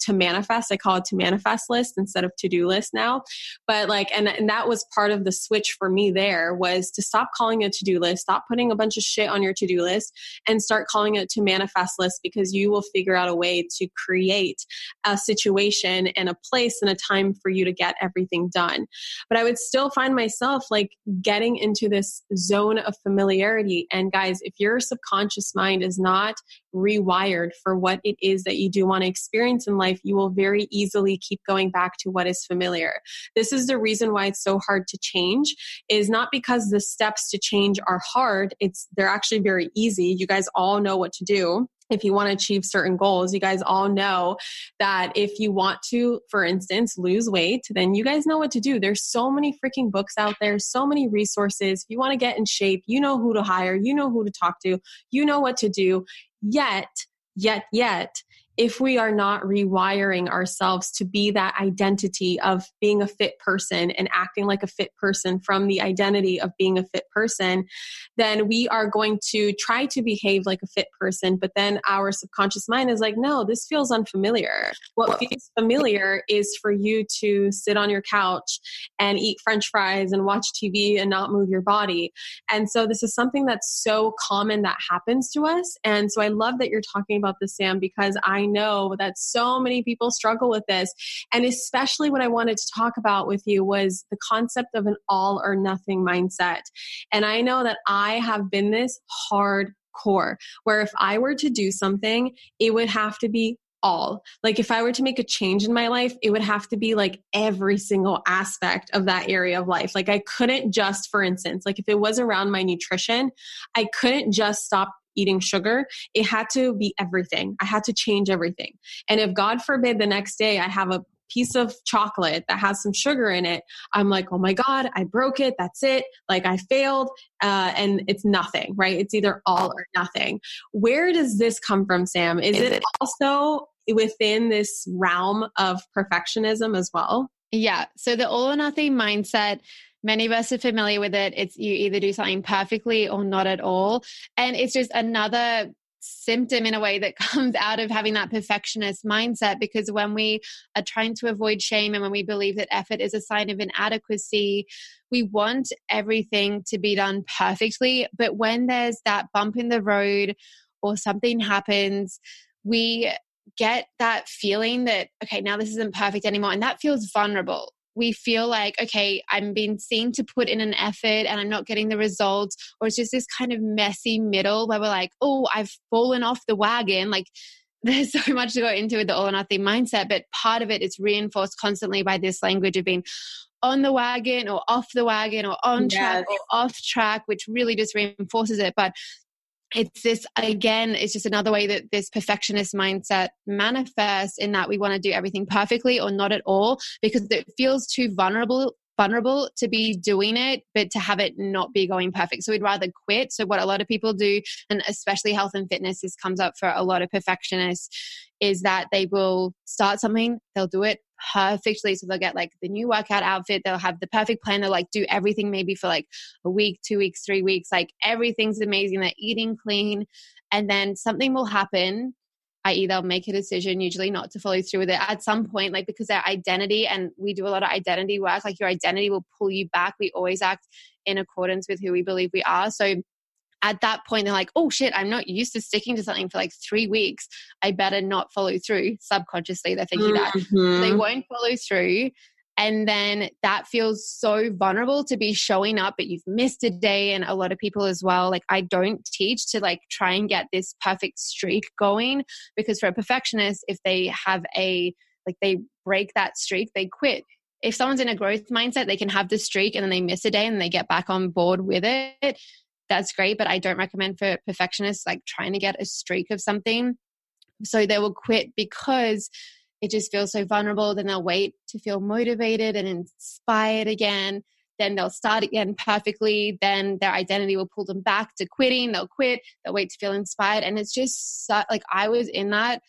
to manifest. I call it to manifest list instead of to-do list now. But like, and, and that was part of the switch for me there, was to stop calling it a to-do list, stop putting a bunch of shit on your to-do list, and start calling it to manifest list, because you will figure out a way to create a situation and a place and a time for you to get everything done. But I would still find myself like getting into this zone of familiarity. And guys, if your subconscious mind is not rewired for what it is that you do want to experience in life, you will very easily keep going back to what is familiar. This is the reason why it's so hard to change, is not because the steps to change are hard. It's, they're actually very easy. You guys all know what to do. If you want to achieve certain goals, you guys all know that if you want to, for instance, lose weight, then you guys know what to do. There's so many freaking books out there, so many resources. If you want to get in shape, you know who to hire, you know who to talk to, you know what to do. Yet, yet, yet, if we are not rewiring ourselves to be that identity of being a fit person and acting like a fit person from the identity of being a fit person, then we are going to try to behave like a fit person. But then our subconscious mind is like, no, this feels unfamiliar. What feels familiar is for you to sit on your couch and eat French fries and watch T V and not move your body. And so this is something that's so common that happens to us. And so I love that you're talking about this, Sam, because I I know that so many people struggle with this. And especially what I wanted to talk about with you was the concept of an all or nothing mindset. And I know that I have been this hardcore, where if I were to do something, it would have to be all. Like if I were to make a change in my life, it would have to be like every single aspect of that area of life. Like I couldn't just, for instance, like if it was around my nutrition, I couldn't just stop eating sugar. It had to be everything. I had to change everything. And if God forbid the next day I have a piece of chocolate that has some sugar in it, I'm like, oh my God, I broke it. That's it. Like I failed. Uh, and it's nothing, right? It's either all or nothing. Where does this come from, Sam? Is, Is it, it also within this realm of perfectionism as well? Yeah. So the all or nothing mindset, many of us are familiar with it. It's you either do something perfectly or not at all. And it's just another symptom in a way that comes out of having that perfectionist mindset, because when we are trying to avoid shame and when we believe that effort is a sign of inadequacy, we want everything to be done perfectly. But when there's that bump in the road or something happens, we get that feeling that, okay, now this isn't perfect anymore. And that feels vulnerable. We feel like, okay, I'm being seen to put in an effort and I'm not getting the results. Or it's just this kind of messy middle where we're like, oh, I've fallen off the wagon. Like there's so much to go into with the all or nothing mindset, but part of it is reinforced constantly by this language of being on the wagon or off the wagon or on yes. track or off track, which really just reinforces it. But it's this, again, it's just another way that this perfectionist mindset manifests, in that we want to do everything perfectly or not at all, because it feels too vulnerable vulnerable to be doing it, but to have it not be going perfect. So we'd rather quit. So what a lot of people do, and especially health and fitness, this comes up for a lot of perfectionists, is that they will start something, they'll do it perfectly. So they'll get like the new workout outfit, they'll have the perfect plan, they'll like do everything maybe for like a week, two weeks, three weeks, like everything's amazing, they're eating clean, and then something will happen, that is they'll make a decision, usually not to follow through with it at some point, like because their identity, and we do a lot of identity work, like your identity will pull you back. We always act in accordance with who we believe we are. So at that point, they're like, oh shit, I'm not used to sticking to something for like three weeks. I better not follow through. Subconsciously, they're thinking mm-hmm. that. So they won't follow through. And then that feels so vulnerable to be showing up, but you've missed a day. And a lot of people as well, like I don't teach to like try and get this perfect streak going, because for a perfectionist, if they have a, like they break that streak, they quit. If someone's in a growth mindset, they can have the streak and then they miss a day and they get back on board with it. That's great. But I don't recommend for perfectionists like trying to get a streak of something. So they will quit because it just feels so vulnerable. Then they'll wait to feel motivated and inspired again. Then they'll start again perfectly. Then their identity will pull them back to quitting. They'll quit. They'll wait to feel inspired. And it's just so, like I was in that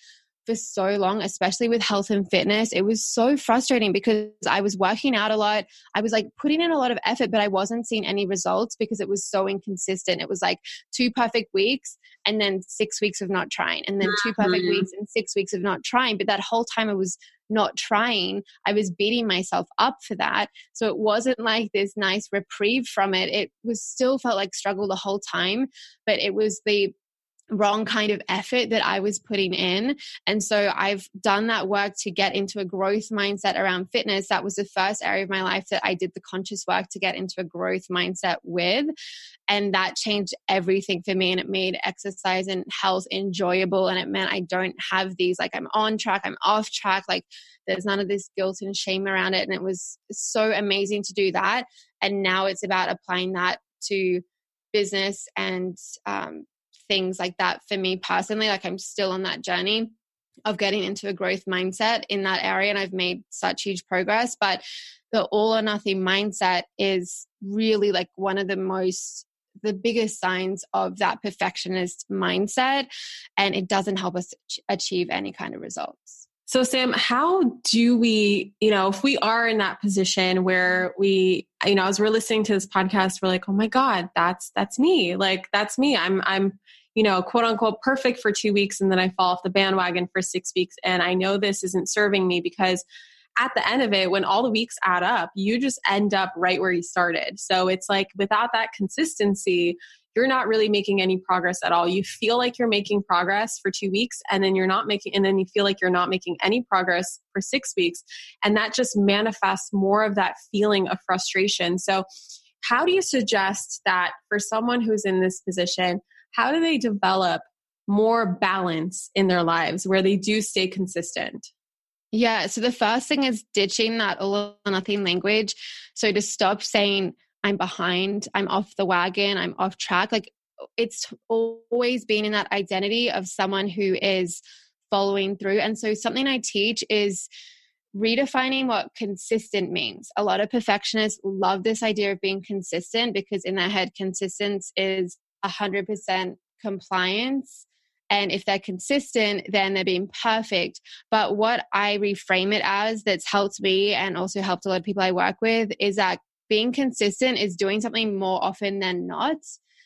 for so long, especially with health and fitness. It was so frustrating because I was working out a lot. I was like putting in a lot of effort, but I wasn't seeing any results because it was so inconsistent. It was like two perfect weeks and then six weeks of not trying, and then two perfect Mm-hmm. weeks and six weeks of not trying. But that whole time I was not trying, I was beating myself up for that. So it wasn't like this nice reprieve from it. It was still felt like struggle the whole time, but it was the wrong kind of effort that I was putting in. And so I've done that work to get into a growth mindset around fitness. That was the first area of my life that I did the conscious work to get into a growth mindset with. And that changed everything for me. And it made exercise and health enjoyable. And it meant I don't have these, like I'm on track, I'm off track. Like there's none of this guilt and shame around it. And it was so amazing to do that. And now it's about applying that to business and, um, things like that for me personally. Like I'm still on that journey of getting into a growth mindset in that area, and I've made such huge progress. But the all or nothing mindset is really like one of the most, the biggest signs of that perfectionist mindset, and it doesn't help us achieve any kind of results. So Sam, how do we, you know, if we are in that position where we, you know, as we're listening to this podcast, we're like, oh my God, that's, that's me. Like, that's me. I'm, I'm, you know, quote unquote, perfect for two weeks. And then I fall off the bandwagon for six weeks. And I know this isn't serving me, because at the end of it, when all the weeks add up, you just end up right where you started. So it's like, without that consistency, you're not really making any progress at all. You feel like you're making progress for two weeks and then you're not making, and then you feel like you're not making any progress for six weeks. And that just manifests more of that feeling of frustration. So how do you suggest that for someone who's in this position, how do they develop more balance in their lives where they do stay consistent? Yeah. So the first thing is ditching that all or nothing language. So to stop saying, I'm behind, I'm off the wagon, I'm off track. Like it's always been in that identity of someone who is following through. And so something I teach is redefining what consistent means. A lot of perfectionists love this idea of being consistent because in their head, consistency is one hundred percent compliance. And if they're consistent, then they're being perfect. But what I reframe it as that's helped me and also helped a lot of people I work with is that being consistent is doing something more often than not.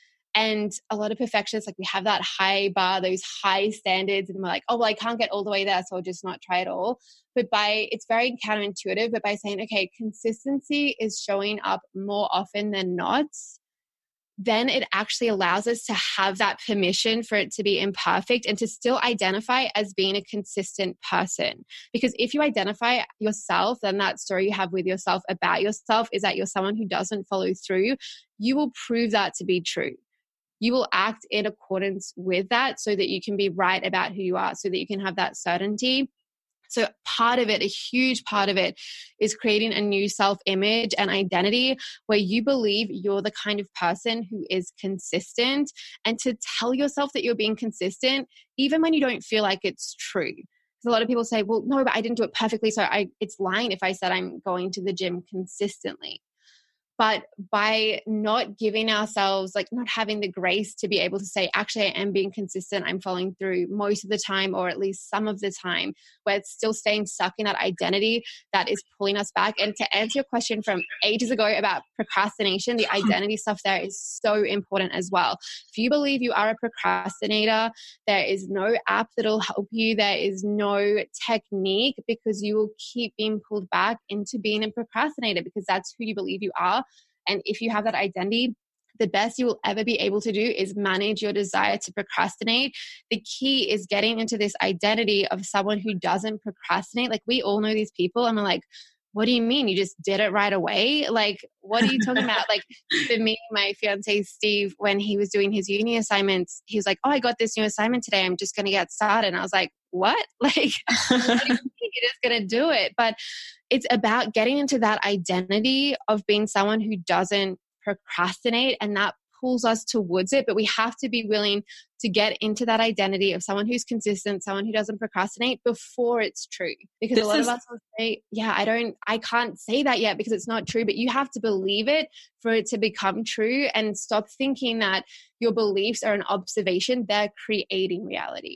And a lot of perfectionists, like we have that high bar, those high standards, and we're like, oh, well, I can't get all the way there, so I'll just not try at all. But by, it's very counterintuitive, but by saying, okay, consistency is showing up more often than not, then it actually allows us to have that permission for it to be imperfect and to still identify as being a consistent person. Because if you identify yourself, then that story you have with yourself about yourself is that you're someone who doesn't follow through, you will prove that to be true. You will act in accordance with that so that you can be right about who you are, so that you can have that certainty. So part of it, a huge part of it, is creating a new self-image and identity where you believe you're the kind of person who is consistent, and to tell yourself that you're being consistent, even when you don't feel like it's true. Because a lot of people say, well, no, but I didn't do it perfectly, so I, it's lying if I said I'm going to the gym consistently. But by not giving ourselves, like not having the grace to be able to say, actually, I am being consistent, I'm following through most of the time, or at least some of the time, where it's still staying stuck in that identity that is pulling us back. And to answer your question from ages ago about procrastination, the identity stuff there is so important as well. If you believe you are a procrastinator, there is no app that'll help you. There is no technique, because you will keep being pulled back into being a procrastinator because that's who you believe you are. And if you have that identity, the best you will ever be able to do is manage your desire to procrastinate. The key is getting into this identity of someone who doesn't procrastinate. Like we all know these people and we're like, what do you mean? You just did it right away? Like, what are you talking about? Like for me, my fiance, Steve, when he was doing his uni assignments, he was like, oh, I got this new assignment today. I'm just going to get started. And I was like, what? Like, what do you mean you're just going to do it? But it's about getting into that identity of being someone who doesn't procrastinate, and that pulls us towards it. But we have to be willing to get into that identity of someone who's consistent, someone who doesn't procrastinate before it's true. Because this a lot is- of us will say, yeah, I don't, I can't say that yet because it's not true, but you have to believe it for it to become true, and stop thinking that your beliefs are an observation. They're creating reality.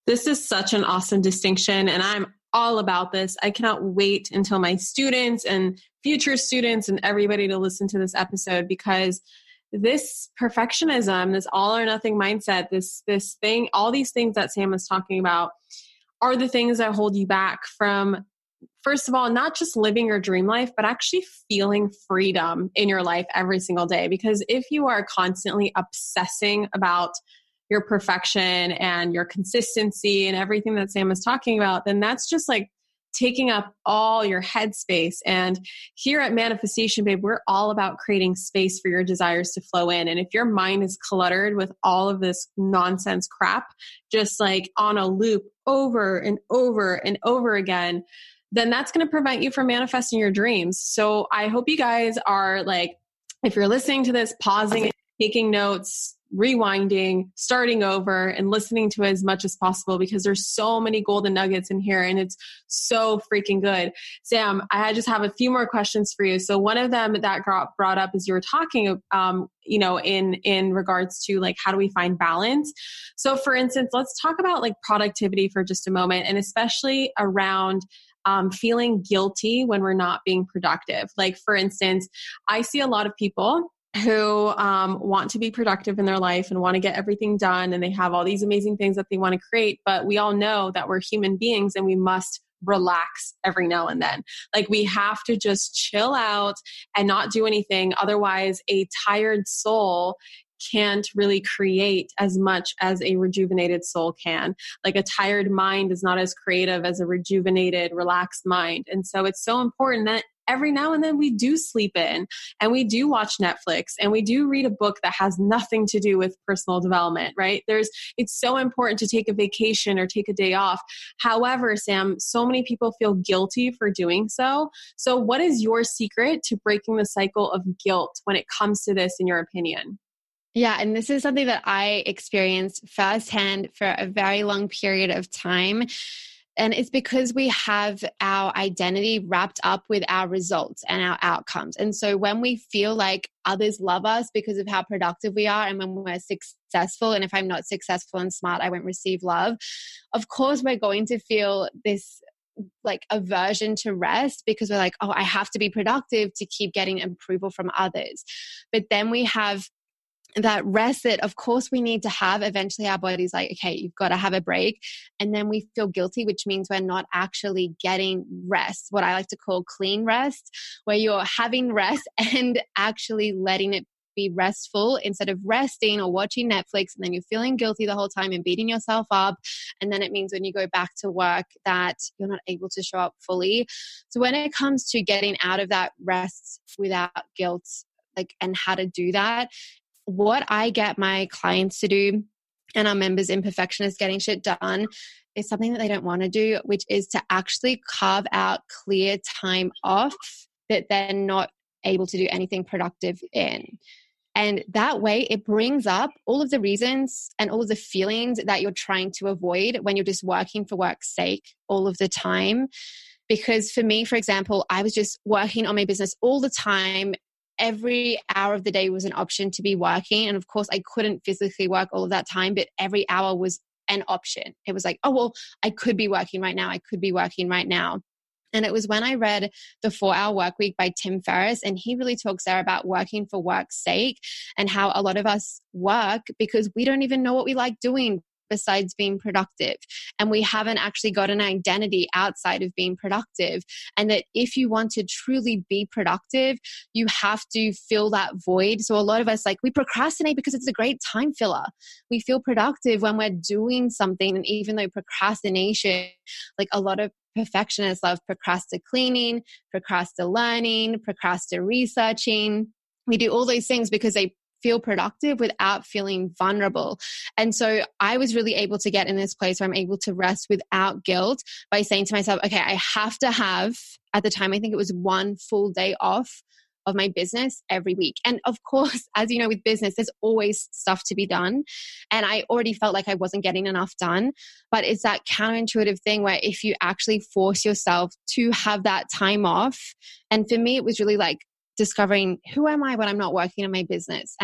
This is such an awesome distinction, and I'm all about this. I cannot wait until my students and future students and everybody to listen to this episode, because this perfectionism, this all or nothing mindset, this this thing, all these things that Sam was talking about are the things that hold you back from, first of all, not just living your dream life, but actually feeling freedom in your life every single day. Because if you are constantly obsessing about your perfection and your consistency and everything that Sam was talking about, then that's just like taking up all your headspace. And here at Manifestation Babe, we're all about creating space for your desires to flow in. And if your mind is cluttered with all of this nonsense crap, just like on a loop over and over and over again, then that's going to prevent you from manifesting your dreams. So I hope you guys are like, if you're listening to this, pausing, taking notes, rewinding, starting over, and listening to it as much as possible, because there's so many golden nuggets in here and it's so freaking good. Sam, I just have a few more questions for you. So one of them that got brought up as you were talking, um, you know, in, in regards to like, how do we find balance? So for instance, let's talk about like productivity for just a moment, and especially around Um, feeling guilty when we're not being productive. Like for instance, I see a lot of people who um, want to be productive in their life and want to get everything done, and they have all these amazing things that they want to create, but we all know that we're human beings and we must relax every now and then. Like we have to just chill out and not do anything. Otherwise, a tired soul can't really create as much as a rejuvenated soul can. Like a tired mind is not as creative as a rejuvenated, relaxed mind. And so it's so important that every now and then we do sleep in and we do watch Netflix and we do read a book that has nothing to do with personal development, right? There's, it's so important to take a vacation or take a day off. However, Sam, so many people feel guilty for doing so. So what is your secret to breaking the cycle of guilt when it comes to this, in your opinion? Yeah, and this is something that I experienced firsthand for a very long period of time. And it's because we have our identity wrapped up with our results and our outcomes. And so when we feel like others love us because of how productive we are, and when we're successful, and if I'm not successful and smart, I won't receive love, of course, we're going to feel this like aversion to rest, because we're like, oh, I have to be productive to keep getting approval from others. But then we have that rest that of course we need to have. Eventually our body's like, okay, you've got to have a break. And then we feel guilty, which means we're not actually getting rest, what I like to call clean rest, where you're having rest and actually letting it be restful instead of resting or watching Netflix. And then you're feeling guilty the whole time and beating yourself up. And then it means when you go back to work that you're not able to show up fully. So when it comes to getting out of that rest without guilt, like, and how to do that, what I get my clients to do and our members in Perfectionist Getting Shit Done is something that they don't want to do, which is to actually carve out clear time off that they're not able to do anything productive in. And that way it brings up all of the reasons and all of the feelings that you're trying to avoid when you're just working for work's sake all of the time. Because for me, for example, I was just working on my business all the time. Every hour of the day was an option to be working. And of course, I couldn't physically work all of that time, but every hour was an option. It was like, oh, well, I could be working right now. I could be working right now. And it was when I read The four hour Work Week by Tim Ferriss, and he really talks there about working for work's sake and how a lot of us work because we don't even know what we like doing besides being productive. And we haven't actually got an identity outside of being productive. And that if you want to truly be productive, you have to fill that void. So a lot of us, like, we procrastinate because it's a great time filler. We feel productive when we're doing something. And even though procrastination, like a lot of perfectionists love procrastinating, procrastinating, procrastinating. We do all those things because they feel productive without feeling vulnerable. And so I was really able to get in this place where I'm able to rest without guilt by saying to myself, okay, I have to have, at the time, I think it was one full day off of my business every week. And of course, as you know, with business, there's always stuff to be done. And I already felt like I wasn't getting enough done. But it's that counterintuitive thing where if you actually force yourself to have that time off, and for me, it was really like discovering who am I when I'm not working on my business, and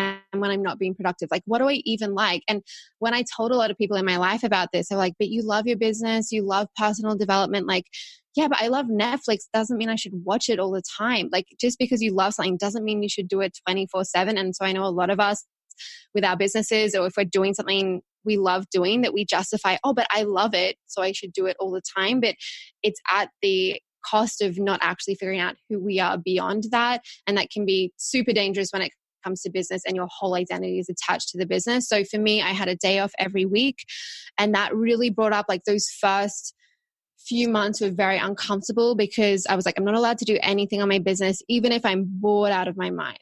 when I'm not being productive? Like, what do I even like? And when I told a lot of people in my life about this, they're like, but you love your business, you love personal development. Like, yeah, but I love Netflix doesn't mean I should watch it all the time. Like, just because you love something doesn't mean you should do it twenty-four seven. And so I know a lot of us with our businesses, or if we're doing something we love doing, that we justify, oh, but I love it, so I should do it all the time. But it's at the cost of not actually figuring out who we are beyond that. And that can be super dangerous when it comes to business and your whole identity is attached to the business. So for me, I had a day off every week, and that really brought up like those first few months were very uncomfortable because I was like, I'm not allowed to do anything on my business, even if I'm bored out of my mind.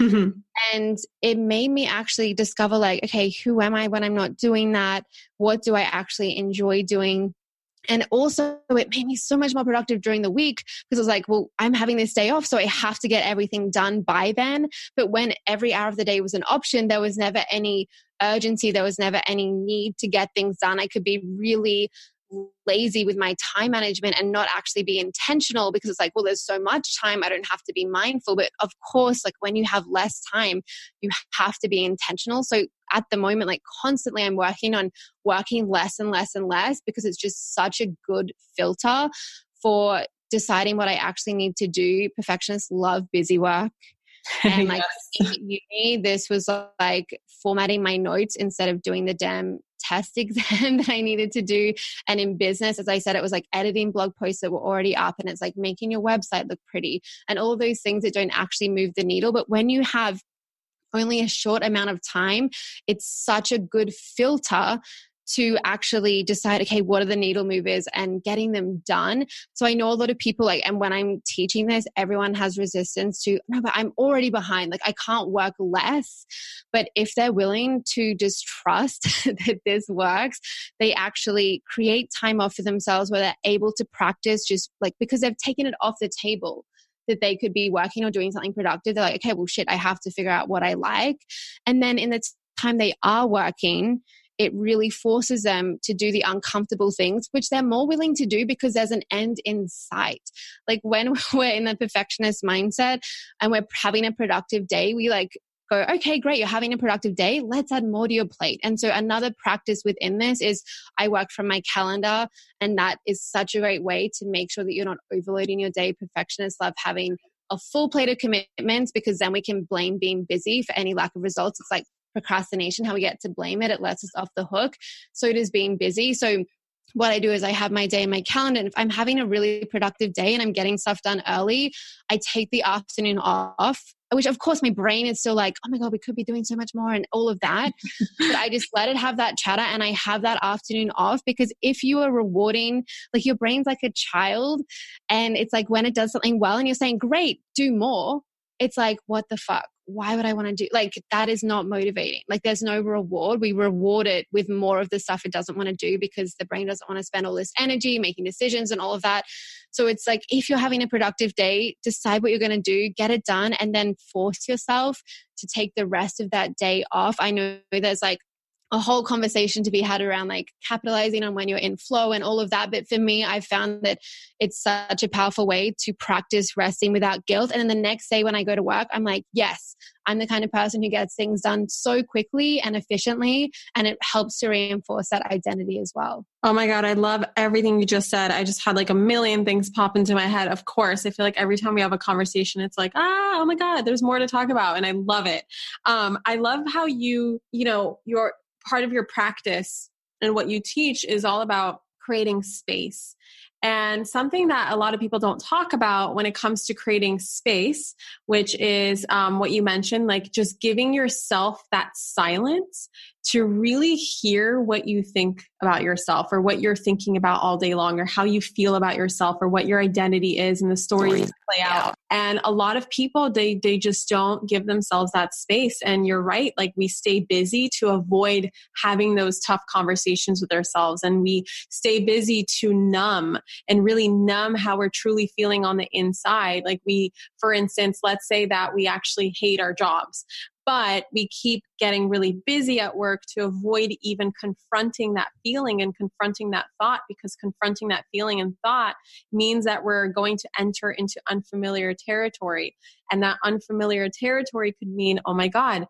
And it made me actually discover like, okay, who am I when I'm not doing that? What do I actually enjoy doing? And also it made me so much more productive during the week because I was like, well, I'm having this day off, so I have to get everything done by then. But when every hour of the day was an option, there was never any urgency. There was never any need to get things done. I could be really lazy with my time management and not actually be intentional because it's like, well, there's so much time, I don't have to be mindful. But of course, like when you have less time, you have to be intentional. So at the moment, like constantly I'm working on working less and less and less because it's just such a good filter for deciding what I actually need to do. Perfectionists love busy work. And like yes. in uni, this was like formatting my notes instead of doing the damn test exam that I needed to do. And in business, as I said, it was like editing blog posts that were already up, and it's like making your website look pretty and all of those things that don't actually move the needle. But when you have only a short amount of time, it's such a good filter to actually decide, okay, what are the needle movers and getting them done. So I know a lot of people like, and when I'm teaching this, everyone has resistance to, no, but I'm already behind. Like I can't work less. But if they're willing to just trust that this works, they actually create time off for themselves where they're able to practice just like, because they've taken it off the table that they could be working or doing something productive. They're like, okay, well, shit, I have to figure out what I like. And then in the time they are working, it really forces them to do the uncomfortable things, which they're more willing to do because there's an end in sight. Like when we're in the perfectionist mindset and we're having a productive day, we like go, okay, great, you're having a productive day. Let's add more to your plate. And so another practice within this is I work from my calendar, and that is such a great way to make sure that you're not overloading your day. Perfectionists love having a full plate of commitments because then we can blame being busy for any lack of results. It's like procrastination, how we get to blame it. It lets us off the hook. So does being busy. So what I do is I have my day in my calendar. And if I'm having a really productive day and I'm getting stuff done early, I take the afternoon off, which of course my brain is still like, oh my God, we could be doing so much more and all of that. But I just let it have that chatter and I have that afternoon off, because if you are rewarding, like your brain's like a child, and it's like when it does something well and you're saying, great, do more. It's like, what the fuck? Why would I want to do? Like, that is not motivating. Like, there's no reward. We reward it with more of the stuff it doesn't want to do because the brain doesn't want to spend all this energy making decisions and all of that. So it's like, if you're having a productive day, decide what you're going to do, get it done, and then force yourself to take the rest of that day off. I know there's like a whole conversation to be had around like capitalizing on when you're in flow and all of that. But for me, I've found that it's such a powerful way to practice resting without guilt. And then the next day when I go to work, I'm like, yes, I'm the kind of person who gets things done so quickly and efficiently. And it helps to reinforce that identity as well. Oh my God, I love everything you just said. I just had like a million things pop into my head. Of course, I feel like every time we have a conversation, it's like, ah, oh my God, there's more to talk about. And I love it. Um, I love how you, you know, your part of your practice and what you teach is all about creating space. And something that a lot of people don't talk about when it comes to creating space, which is um, what you mentioned, like just giving yourself that silence to really hear what you think about yourself, or what you're thinking about all day long, or how you feel about yourself, or what your identity is and the stories you play out. And a lot of people, they they just don't give themselves that space. And you're right, like we stay busy to avoid having those tough conversations with ourselves. And we stay busy to numb and really numb how we're truly feeling on the inside. Like we, for instance, let's say that we actually hate our jobs, but we keep getting really busy at work to avoid even confronting that feeling and confronting that thought, because confronting that feeling and thought means that we're going to enter into unfamiliar territory. And that unfamiliar territory could mean, oh my God,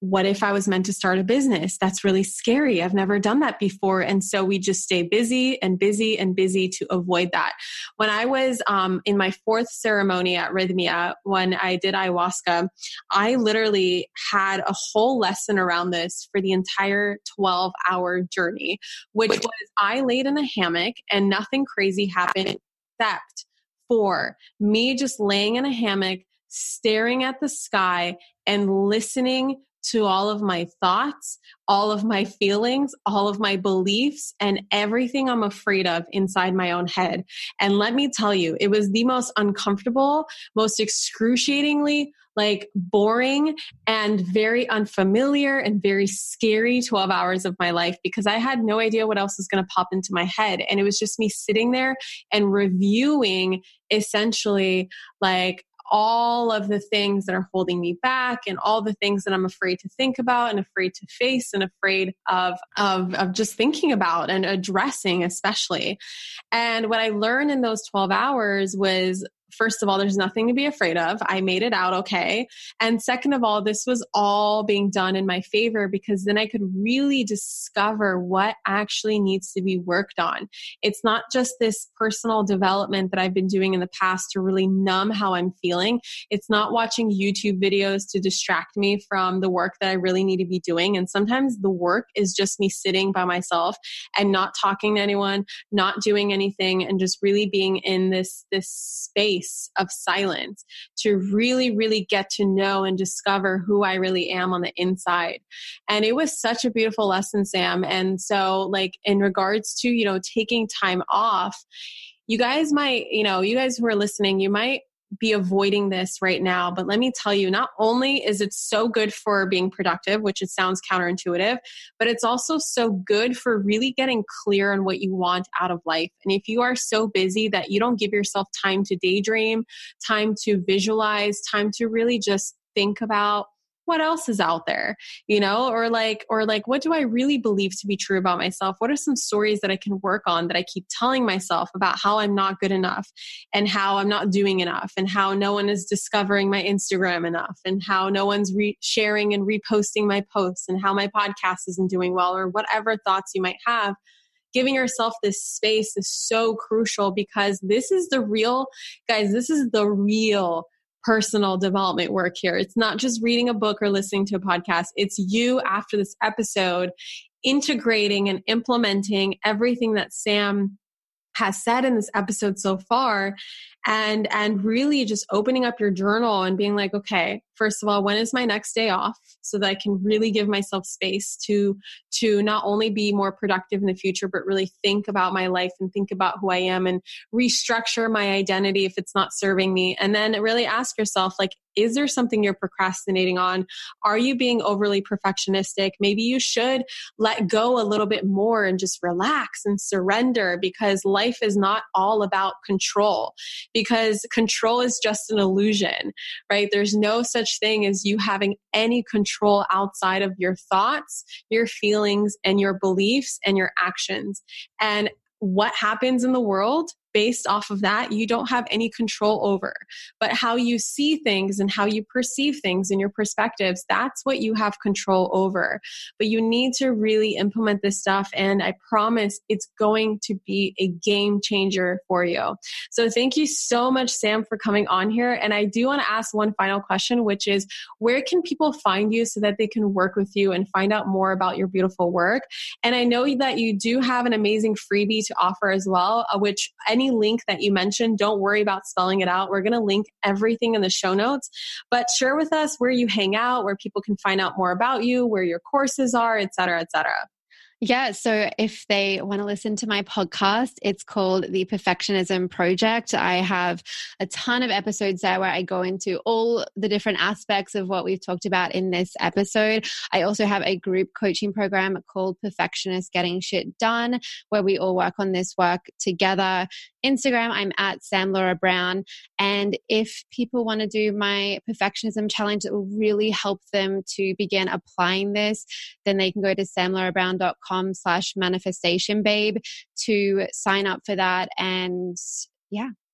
what if I was meant to start a business? That's really scary. I've never done that before. And so we just stay busy and busy and busy to avoid that. When I was um, in my fourth ceremony at Rhythmia, when I did ayahuasca, I literally had a whole lesson around this for the entire twelve hour journey, which was I laid in a hammock and nothing crazy happened except for me just laying in a hammock, staring at the sky and listening to all of my thoughts, all of my feelings, all of my beliefs, and everything I'm afraid of inside my own head. And let me tell you, it was the most uncomfortable, most excruciatingly like boring and very unfamiliar and very scary twelve hours of my life, because I had no idea what else was going to pop into my head. And it was just me sitting there and reviewing essentially like all of the things that are holding me back and all the things that I'm afraid to think about and afraid to face and afraid of, of, of just thinking about and addressing especially. And what I learned in those twelve hours was, first of all, there's nothing to be afraid of. I made it out okay. And second of all, this was all being done in my favor, because then I could really discover what actually needs to be worked on. It's not just this personal development that I've been doing in the past to really numb how I'm feeling. It's not watching YouTube videos to distract me from the work that I really need to be doing. And sometimes the work is just me sitting by myself and not talking to anyone, not doing anything, and just really being in this, this space of silence to really, really get to know and discover who I really am on the inside. And it was such a beautiful lesson, Sam. And so like in regards to, you know, taking time off, you guys might, you know, you guys who are listening, you might be avoiding this right now. But let me tell you, not only is it so good for being productive, which it sounds counterintuitive, but it's also so good for really getting clear on what you want out of life. And if you are so busy that you don't give yourself time to daydream, time to visualize, time to really just think about what else is out there, you know, or like, or like, what do I really believe to be true about myself? What are some stories that I can work on that I keep telling myself about how I'm not good enough and how I'm not doing enough and how no one is discovering my Instagram enough and how no one's re- sharing and reposting my posts and how my podcast isn't doing well, or whatever thoughts you might have. Giving yourself this space is so crucial, because this is the real, guys, this is the real personal development work here. It's not just reading a book or listening to a podcast. It's you after this episode integrating and implementing everything that Sam has said in this episode so far, and and really just opening up your journal and being like, okay, first of all, when is my next day off, so that I can really give myself space to to not only be more productive in the future, but really think about my life and think about who I am and restructure my identity if it's not serving me. And then really ask yourself, like, is there something you're procrastinating on? Are you being overly perfectionistic? Maybe you should let go a little bit more and just relax and surrender, because life is not all about control, because control is just an illusion, right? There's no such thing as you having any control outside of your thoughts, your feelings, and your beliefs and your actions. And what happens in the world based off of that, you don't have any control over. But how you see things and how you perceive things and your perspectives, that's what you have control over. But you need to really implement this stuff. And I promise it's going to be a game changer for you. So thank you so much, Sam, for coming on here. And I do want to ask one final question, which is, where can people find you so that they can work with you and find out more about your beautiful work? And I know that you do have an amazing freebie to offer as well, uh, which any link that you mentioned, don't worry about spelling it out. We're going to link everything in the show notes, but share with us where you hang out, where people can find out more about you, where your courses are, et cetera, et cetera. Yeah. So if they want to listen to my podcast, it's called The Perfectionism Project. I have a ton of episodes there where I go into all the different aspects of what we've talked about in this episode. I also have a group coaching program called Perfectionist Getting Shit Done, where we all work on this work together. Instagram, I'm at Sam Laura Brown. And if people want to do my perfectionism challenge, it will really help them to begin applying this, then they can go to samlaurabrown.com slash manifestation babe to sign up for that. And yeah, that's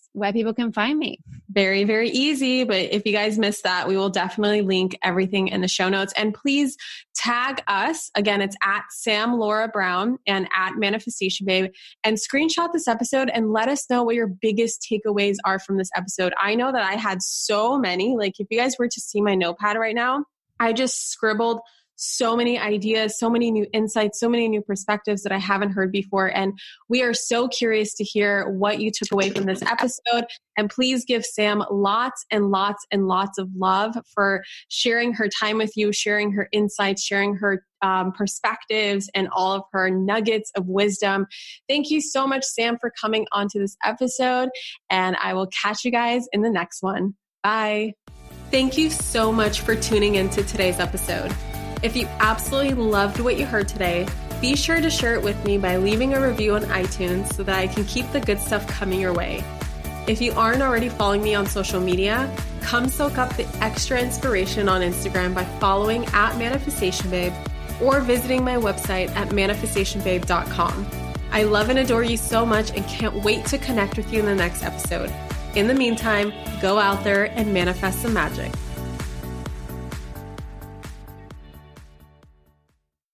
where people can find me. Very, very easy. But if you guys missed that, we will definitely link everything in the show notes. And please tag us. Again, it's at Sam Laura Brown and at Manifestation Babe, and screenshot this episode and let us know what your biggest takeaways are from this episode. I know that I had so many. Like if you guys were to see my notepad right now, I just scribbled so many ideas, so many new insights, so many new perspectives that I haven't heard before. And we are so curious to hear what you took away from this episode. And please give Sam lots and lots and lots of love for sharing her time with you, sharing her insights, sharing her um, perspectives, and all of her nuggets of wisdom. Thank you so much, Sam, for coming onto this episode. And I will catch you guys in the next one. Bye. Thank you so much for tuning into today's episode. If you absolutely loved what you heard today, be sure to share it with me by leaving a review on iTunes so that I can keep the good stuff coming your way. If you aren't already following me on social media, come soak up the extra inspiration on Instagram by following at Manifestation Babe or visiting my website at manifestation babe dot com. I love and adore you so much and can't wait to connect with you in the next episode. In the meantime, go out there and manifest some magic.